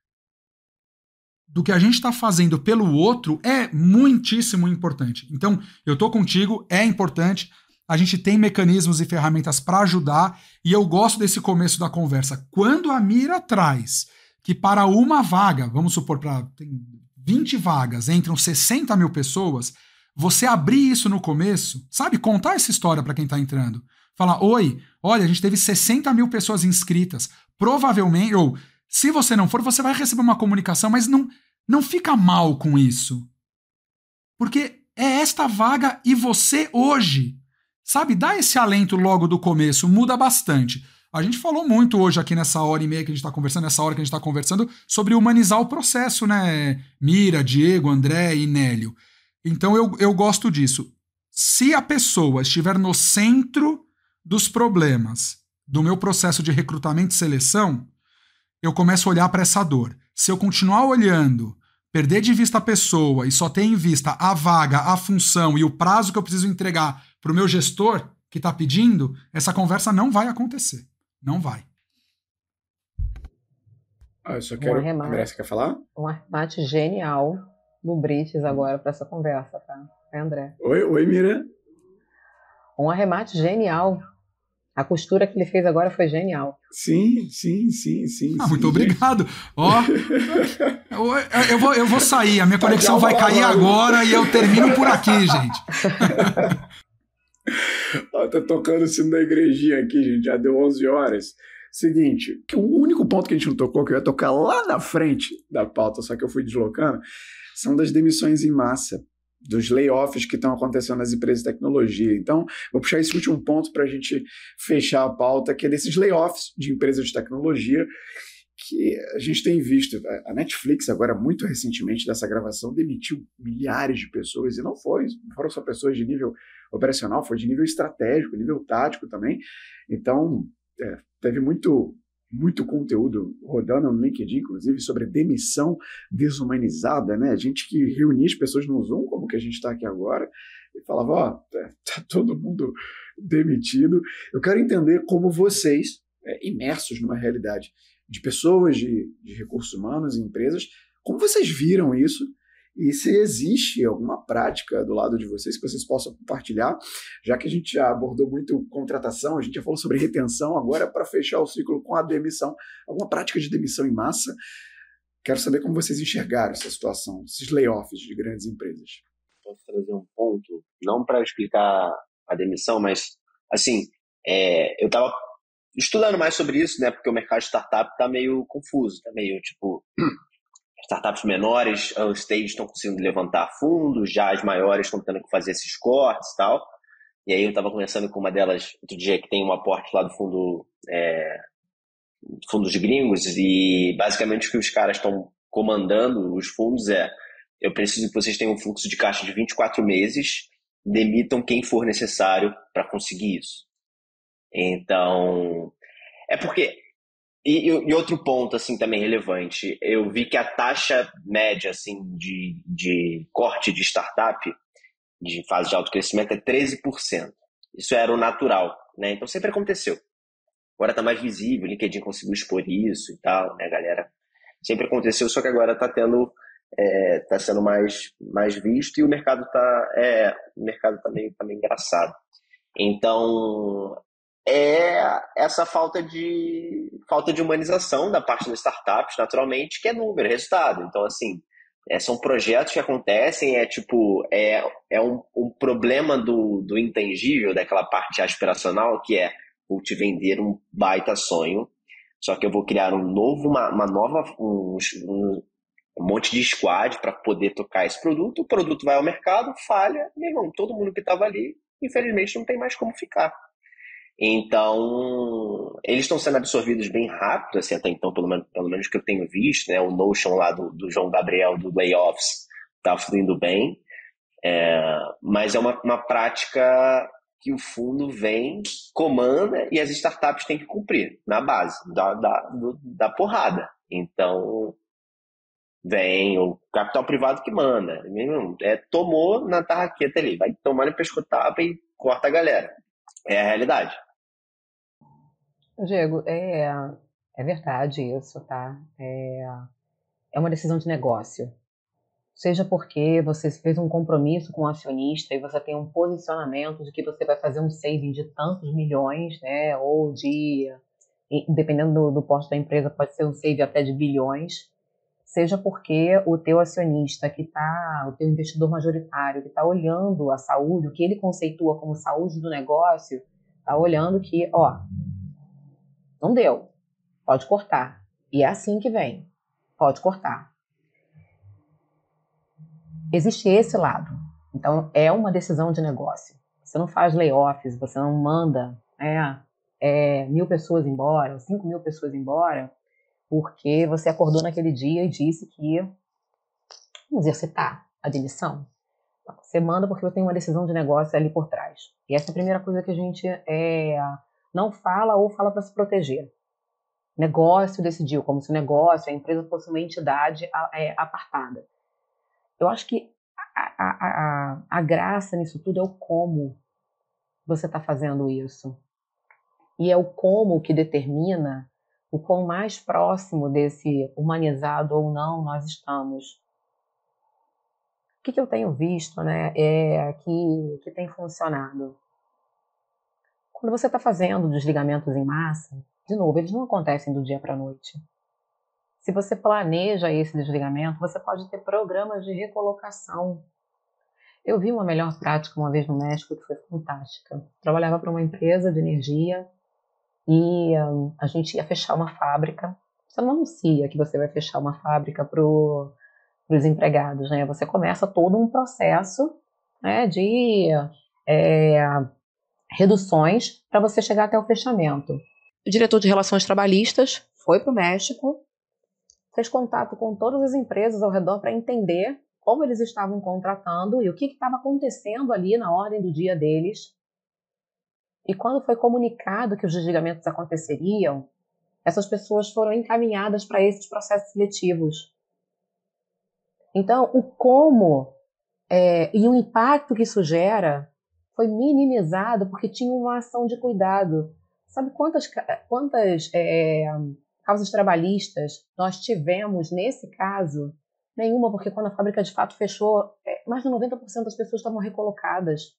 do que a gente está fazendo pelo outro é muitíssimo importante. Então, eu estou contigo, é importante. A gente tem mecanismos e ferramentas para ajudar, e eu gosto desse começo da conversa. Quando a Mira traz que para uma vaga, vamos supor, para vinte vagas, entram sessenta mil pessoas, você abrir isso no começo, sabe, contar essa história para quem está entrando. Falar, oi, olha, a gente teve sessenta mil pessoas inscritas, provavelmente, ou se você não for, você vai receber uma comunicação, mas não, não fica mal com isso. Porque é esta vaga e você hoje. Sabe, dá esse alento logo do começo, muda bastante. A gente falou muito hoje aqui nessa hora e meia que a gente está conversando, nessa hora que a gente está conversando, sobre humanizar o processo, né? Mira, Diego, André e Nélio. Então eu, eu gosto disso. Se a pessoa estiver no centro dos problemas do meu processo de recrutamento e seleção, eu começo a olhar para essa dor. Se eu continuar olhando, perder de vista a pessoa e só ter em vista a vaga, a função e o prazo que eu preciso entregar para o meu gestor que está pedindo, essa conversa não vai acontecer. Não vai. Ah, eu só quero... Um arremate, André, você quer falar? Um arremate genial do Brites agora para essa conversa, tá? É, André? Oi, oi, Mira. Um arremate genial. A costura que ele fez agora foi genial. Sim, sim, sim, sim. Ah, sim, muito gente. obrigado. Ó, eu, eu, vou, eu vou sair, a minha conexão vai cair agora e eu termino por aqui, gente. Ó, tá tocando o sino da igrejinha aqui, gente, já deu onze horas. Seguinte, que o único ponto que a gente não tocou, que eu ia tocar lá na frente da pauta, só que eu fui deslocando, são das demissões em massa, dos layoffs que estão acontecendo nas empresas de tecnologia. Então, vou puxar esse último ponto para a gente fechar a pauta, que é desses layoffs de empresas de tecnologia que a gente tem visto. A Netflix, agora, muito recentemente, dessa gravação, demitiu milhares de pessoas, e não foi, não foram só pessoas de nível operacional, foi de nível estratégico, nível tático também. Então, é, teve muito... muito conteúdo rodando no LinkedIn, inclusive, sobre demissão desumanizada, né? A gente que reunia as pessoas no Zoom, como que a gente está aqui agora, e falava, ó, oh, tá, tá todo mundo demitido. Eu quero entender como vocês, é, imersos numa realidade de pessoas, de, de recursos humanos e empresas, como vocês viram isso e se existe alguma prática do lado de vocês que vocês possam compartilhar, já que a gente já abordou muito contratação, a gente já falou sobre retenção, agora para fechar o ciclo com a demissão, alguma prática de demissão em massa. Quero saber como vocês enxergaram essa situação, esses layoffs de grandes empresas. Posso trazer um ponto, não para explicar a demissão, mas assim, é, eu estava estudando mais sobre isso, né, porque o mercado de startup está meio confuso, está meio tipo... Startups menores, early stage, estão conseguindo levantar fundos, já as maiores estão tendo que fazer esses cortes e tal. E aí eu estava conversando com uma delas outro dia que tem um aporte lá do fundo, é, fundos gringos, e basicamente o que os caras estão comandando, os fundos, é: eu preciso que vocês tenham um fluxo de caixa de vinte e quatro meses, demitam quem for necessário para conseguir isso. Então, é porque... E, e outro ponto, assim, também relevante, eu vi que a taxa média, assim, de, de corte de startup, de fase de alto crescimento, é treze por cento. Isso era o natural, né? Então sempre aconteceu. Agora está mais visível, o LinkedIn conseguiu expor isso e tal, né, galera? Sempre aconteceu, só que agora está tendo, é, tá sendo mais, mais visto, e o mercado está é, o mercado tá meio, tá meio engraçado. Então... é essa falta de, falta de humanização da parte das startups, naturalmente, que é número, é resultado. Então, assim, é, são projetos que acontecem, é tipo, é, é um, um problema do, do intangível, daquela parte aspiracional, que é: vou te vender um baita sonho, Só que eu vou criar um novo, uma, uma nova, um, um, um monte de squad para poder tocar esse produto. O produto vai ao mercado, falha, meu irmão, todo mundo que estava ali, infelizmente, não tem mais como ficar. Então, eles estão sendo absorvidos bem rápido, assim, até então, pelo menos, pelo menos que eu tenho visto, né? O Notion lá do, do João Gabriel, do Layoffs, está fluindo bem. É, mas é uma, uma prática que o fundo vem, comanda e as startups têm que cumprir na base da, da, do, da porrada. Então, vem o capital privado que manda. É, tomou na tarraqueta ali, vai tomar no pescotapa e corta a galera. É a realidade. Diego, é, é verdade isso, tá? É, é uma decisão de negócio. Seja porque você fez um compromisso com o acionista e você tem um posicionamento de que você vai fazer um saving de tantos milhões, né? Ou de, dependendo do, do porte da empresa, pode ser um saving até de bilhões. Seja porque o teu acionista que está, o teu investidor majoritário que está olhando a saúde, o que ele conceitua como saúde do negócio, está olhando que, ó, não deu, pode cortar. E é assim que vem, pode cortar. Existe esse lado. Então, é uma decisão de negócio. Você não faz layoffs, você não manda é, é, mil pessoas embora, ou cinco mil pessoas embora, porque você acordou naquele dia e disse que ia exercitar a demissão. Você manda porque você tem uma decisão de negócio ali por trás. E essa é a primeira coisa que a gente é, não fala ou fala para se proteger. Negócio decidiu, como se o negócio, a empresa fosse uma entidade é, apartada. Eu acho que a, a, a, a graça nisso tudo é o como você está fazendo isso. E é o como que determina o quão mais próximo desse humanizado ou não nós estamos. O que, que eu tenho visto, né, é que, que tem funcionado. Quando você está fazendo desligamentos em massa, de novo, eles não acontecem do dia para a noite. Se você planeja esse desligamento, você pode ter programas de recolocação. Eu vi uma melhor prática uma vez no México que foi fantástica. Trabalhava para uma empresa de energia e um, a gente ia fechar uma fábrica. Você não anuncia que você vai fechar uma fábrica para os empregados, né? Você começa todo um processo, né, de é, reduções para você chegar até o fechamento. O diretor de Relações Trabalhistas foi para o México, fez contato com todas as empresas ao redor para entender como eles estavam contratando e o que estava acontecendo ali na ordem do dia deles. E quando foi comunicado que os desligamentos aconteceriam, essas pessoas foram encaminhadas para esses processos seletivos. Então, o como é, e o impacto que isso gera foi minimizado porque tinha uma ação de cuidado. Sabe quantas, quantas é, causas trabalhistas nós tivemos nesse caso? Nenhuma, porque quando a fábrica de fato fechou, mais de noventa por cento das pessoas estavam recolocadas.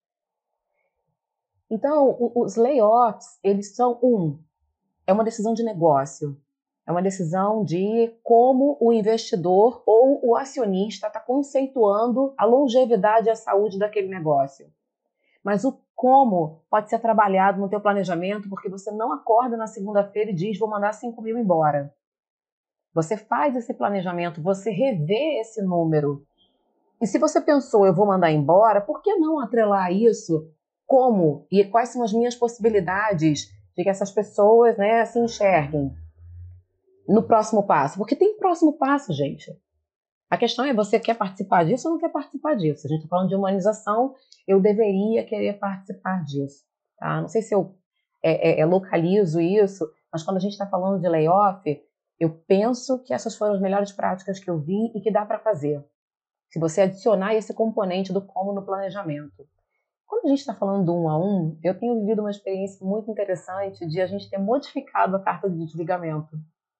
Então, os layoffs, eles são, um, é uma decisão de negócio. É uma decisão de como o investidor ou o acionista está conceituando a longevidade e a saúde daquele negócio. Mas o como pode ser trabalhado no teu planejamento, porque você não acorda na segunda-feira e diz, vou mandar cinco mil embora. Você faz esse planejamento, você revê esse número. E se você pensou, eu vou mandar embora, por que não atrelar isso? Como? E quais são as minhas possibilidades de que essas pessoas, né, se enxerguem no próximo passo? Porque tem próximo passo, gente. A questão é, você quer participar disso ou não quer participar disso? A gente está falando de humanização, eu deveria querer participar disso. Tá? Não sei se eu é, é, é, localizo isso, mas quando a gente está falando de layoff, eu penso que essas foram as melhores práticas que eu vi e que dá para fazer. Se você adicionar esse componente do como no planejamento. Quando a gente está falando do um a um, eu tenho vivido uma experiência muito interessante de a gente ter modificado a carta de desligamento.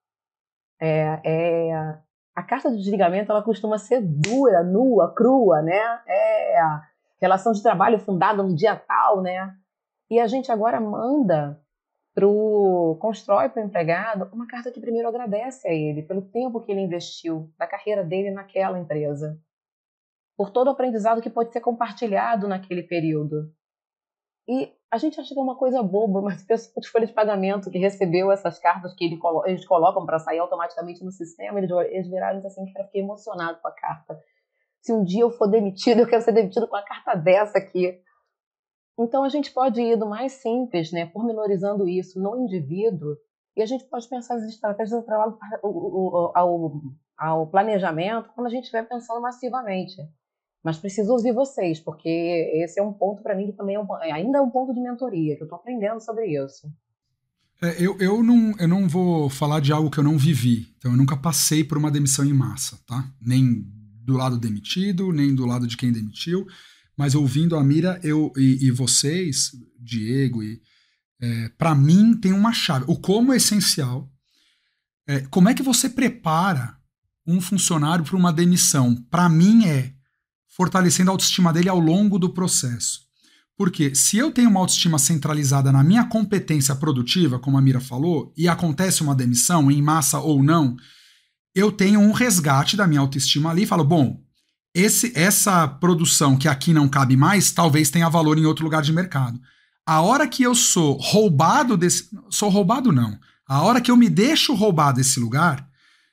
É, é, a carta de desligamento ela costuma ser dura, nua, crua, né? É a relação de trabalho fundada no dia tal, né? E a gente agora manda pro constrói para o empregado uma carta que primeiro agradece a ele pelo tempo que ele investiu da carreira dele naquela empresa, por todo o aprendizado que pode ser compartilhado naquele período. E a gente acha que é uma coisa boba, mas o pessoal de folha de pagamento que recebeu essas cartas que ele colo- eles colocam para sair automaticamente no sistema, eles, eles viraram e disseram assim, cara, eu fiquei emocionado com a carta. Se um dia eu for demitido, eu quero ser demitido com a carta dessa aqui. Então a gente pode ir do mais simples, né, pormenorizando isso no indivíduo, e a gente pode pensar as estratégias atreladas ao, ao, ao planejamento quando a gente estiver pensando massivamente. Mas preciso ouvir vocês, porque esse é um ponto para mim que também é um, ainda é um ponto de mentoria, que eu estou aprendendo sobre isso. É, eu, eu, não, eu não vou falar de algo que eu não vivi. Então, eu nunca passei por uma demissão em massa, tá? Nem do lado demitido, nem do lado de quem demitiu. Mas ouvindo a Mira eu, e, e vocês, Diego, e, é, para mim tem uma chave. O como é essencial. É, como é que você prepara um funcionário para uma demissão? Para mim é fortalecendo a autoestima dele ao longo do processo. Porque se eu tenho uma autoestima centralizada na minha competência produtiva, como a Mira falou, e acontece uma demissão, em massa ou não, eu tenho um resgate da minha autoestima ali e falo, bom, esse, essa produção que aqui não cabe mais, talvez tenha valor em outro lugar de mercado. A hora que eu sou roubado desse... Sou roubado, não. A hora que eu me deixo roubar desse lugar...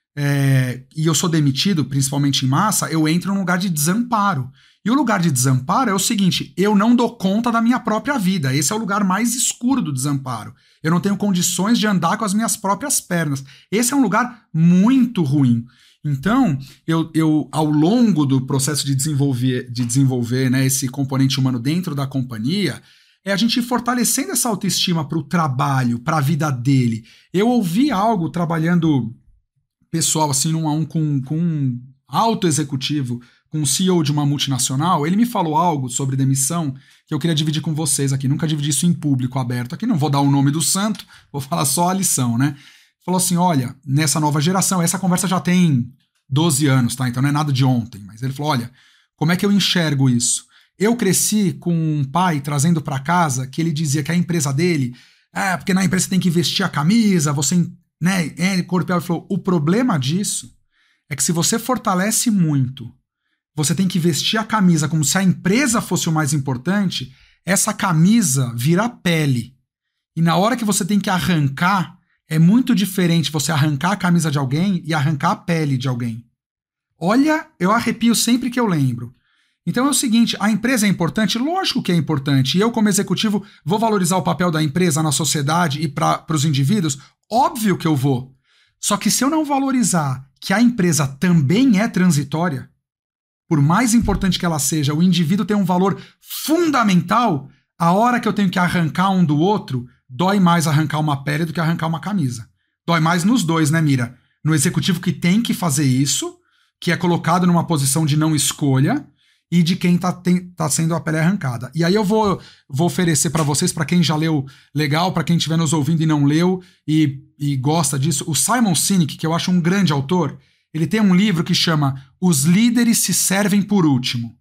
É, e eu sou demitido, principalmente em massa, eu entro num lugar de desamparo. E o lugar de desamparo é o seguinte, eu não dou conta da minha própria vida. Esse é o lugar mais escuro do desamparo. Eu não tenho condições de andar com as minhas próprias pernas. Esse é um lugar muito ruim. Então, eu, eu ao longo do processo de desenvolver, de desenvolver né, esse componente humano dentro da companhia, é a gente ir fortalecendo essa autoestima para o trabalho, para a vida dele. Eu ouvi algo trabalhando... pessoal, assim, um a um com, com um alto executivo, com um C E O de uma multinacional, ele me falou algo sobre demissão que eu queria dividir com vocês aqui. Nunca dividi isso em público, aberto. Aqui não vou dar o nome do santo, vou falar só a lição, né? Falou assim, olha, nessa nova geração, essa conversa já tem doze anos, tá? Então não é nada de ontem. Mas ele falou, olha, como é que eu enxergo isso? Eu cresci com um pai trazendo para casa que ele dizia que a empresa dele, é, porque na empresa você tem que vestir a camisa, você... Né? Ele corpel falou, o problema disso é que se você fortalece muito, você tem que vestir a camisa como se a empresa fosse o mais importante, essa camisa vira pele. E na hora que você tem que arrancar, é muito diferente você arrancar a camisa de alguém e arrancar a pele de alguém. Olha, eu arrepio sempre que eu lembro. Então é o seguinte, a empresa é importante? Lógico que é importante. E eu, como executivo, vou valorizar o papel da empresa na sociedade e para os indivíduos? Óbvio que eu vou. Só que se eu não valorizar que a empresa também é transitória, por mais importante que ela seja, o indivíduo tem um valor fundamental, a hora que eu tenho que arrancar um do outro, dói mais arrancar uma pele do que arrancar uma camisa. Dói mais nos dois, né, Mira? No executivo que tem que fazer isso, que é colocado numa posição de não escolha, e de quem está tá sendo a pele arrancada. E aí eu vou, vou oferecer para vocês, para quem já leu, legal, para quem estiver nos ouvindo e não leu e, e gosta disso, o Simon Sinek, que eu acho um grande autor, ele tem um livro que chama Os Líderes se Servem por Último.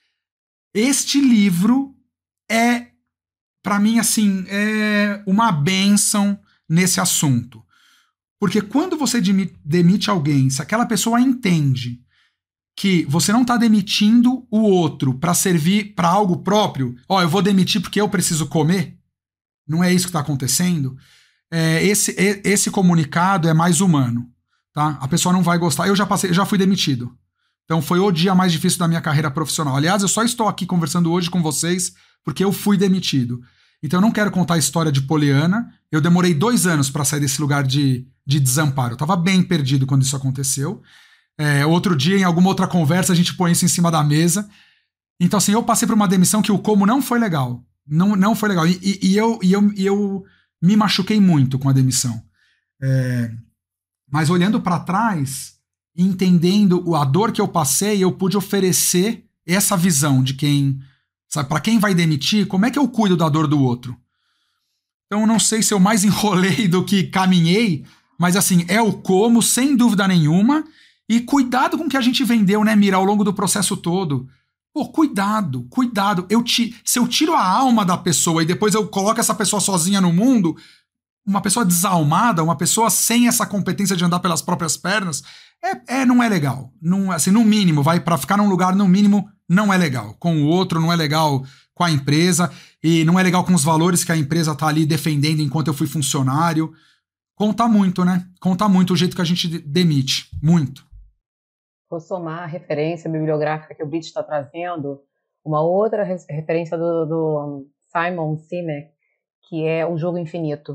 Este livro é, para mim, assim, é uma bênção nesse assunto. Porque quando você demite alguém, se aquela pessoa entende que você não está demitindo o outro para servir para algo próprio, ó, eu vou demitir porque eu preciso comer, não é isso que está acontecendo, é, esse, esse comunicado é mais humano, tá? A pessoa não vai gostar, eu já passei, eu já fui demitido, então foi o dia mais difícil da minha carreira profissional. Aliás, eu só estou aqui conversando hoje com vocês porque eu fui demitido. Então eu não quero contar a história de Poliana, eu demorei dois anos para sair desse lugar de, de desamparo, eu estava bem perdido quando isso aconteceu. É, outro dia, em alguma outra conversa, a gente põe isso em cima da mesa. Então, assim, eu passei por uma demissão que o como não foi legal. Não, não foi legal. E, e, e, eu, e, eu, e eu me machuquei muito com a demissão. É, mas olhando para trás, entendendo a dor que eu passei, eu pude oferecer essa visão de quem... Sabe, para quem vai demitir, como é que eu cuido da dor do outro? Então, não sei se eu mais enrolei do que caminhei, mas, assim, é o como, sem dúvida nenhuma... E cuidado com o que a gente vendeu, né, Mira, ao longo do processo todo. Pô, cuidado, cuidado. Eu ti, se eu tiro a alma da pessoa e depois eu coloco essa pessoa sozinha no mundo, uma pessoa desalmada, uma pessoa sem essa competência de andar pelas próprias pernas, é, é, não é legal. Não, assim, no mínimo, vai para ficar num lugar, no mínimo, não é legal. Com o outro não é legal com a empresa, e não é legal com os valores que a empresa tá ali defendendo enquanto eu fui funcionário. Conta muito, né? Conta muito o jeito que a gente demite. Muito. Vou somar a referência bibliográfica que o Brito está trazendo, uma outra referência do, do Simon Sinek, que é O Jogo Infinito.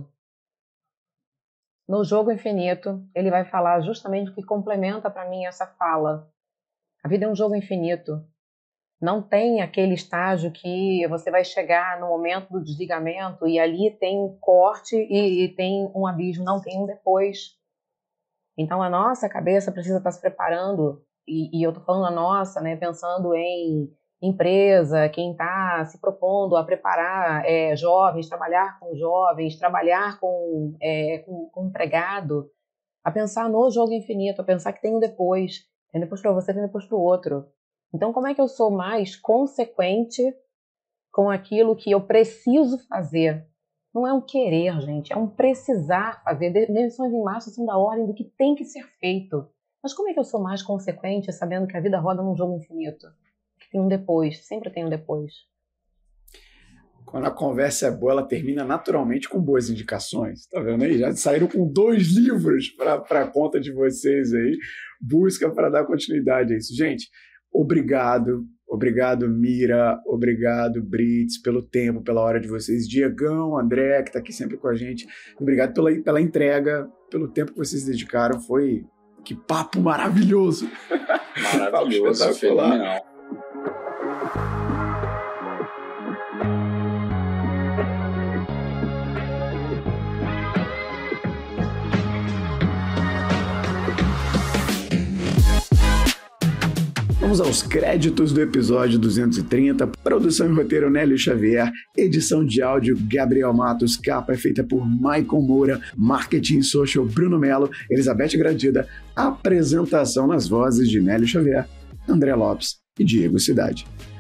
No Jogo Infinito, ele vai falar justamente o que complementa para mim essa fala. A vida é um jogo infinito. Não tem aquele estágio que você vai chegar no momento do desligamento e ali tem um corte e, e tem um abismo, não tem um depois. Então a nossa cabeça precisa estar se preparando, e, e eu estou falando a nossa, né, pensando em empresa, quem está se propondo a preparar é, jovens, trabalhar com jovens, trabalhar com, é, com, com empregado, a pensar no jogo infinito, a pensar que tem um depois, tem depois para você, tem depois para o outro. Então, como é que eu sou mais consequente com aquilo que eu preciso fazer? Não é um querer, gente, é um precisar fazer. Demissões em massa são da ordem do que tem que ser feito. Mas como é que eu sou mais consequente sabendo que a vida roda num jogo infinito? Que tem um depois, sempre tem um depois. Quando a conversa é boa, ela termina naturalmente com boas indicações. Tá vendo aí? Já saíram com dois livros para a conta de vocês aí. Busca para dar continuidade a isso. Gente, obrigado. Obrigado, Mira. Obrigado, Brits, pelo tempo, pela hora de vocês. Diegão, André, que está aqui sempre com a gente. Obrigado pela, pela entrega, pelo tempo que vocês dedicaram. Foi... Que papo maravilhoso. Maravilhoso, fenomenal. Vamos aos créditos do episódio duzentos e trinta. Produção e roteiro Nélio Xavier. Edição de áudio Gabriel Matos. Capa é feita por Maicon Moura. Marketing Social Bruno Melo. Elizabeth Gradida. Apresentação nas vozes de Nélio Xavier, André Lopes e Diego Cidade.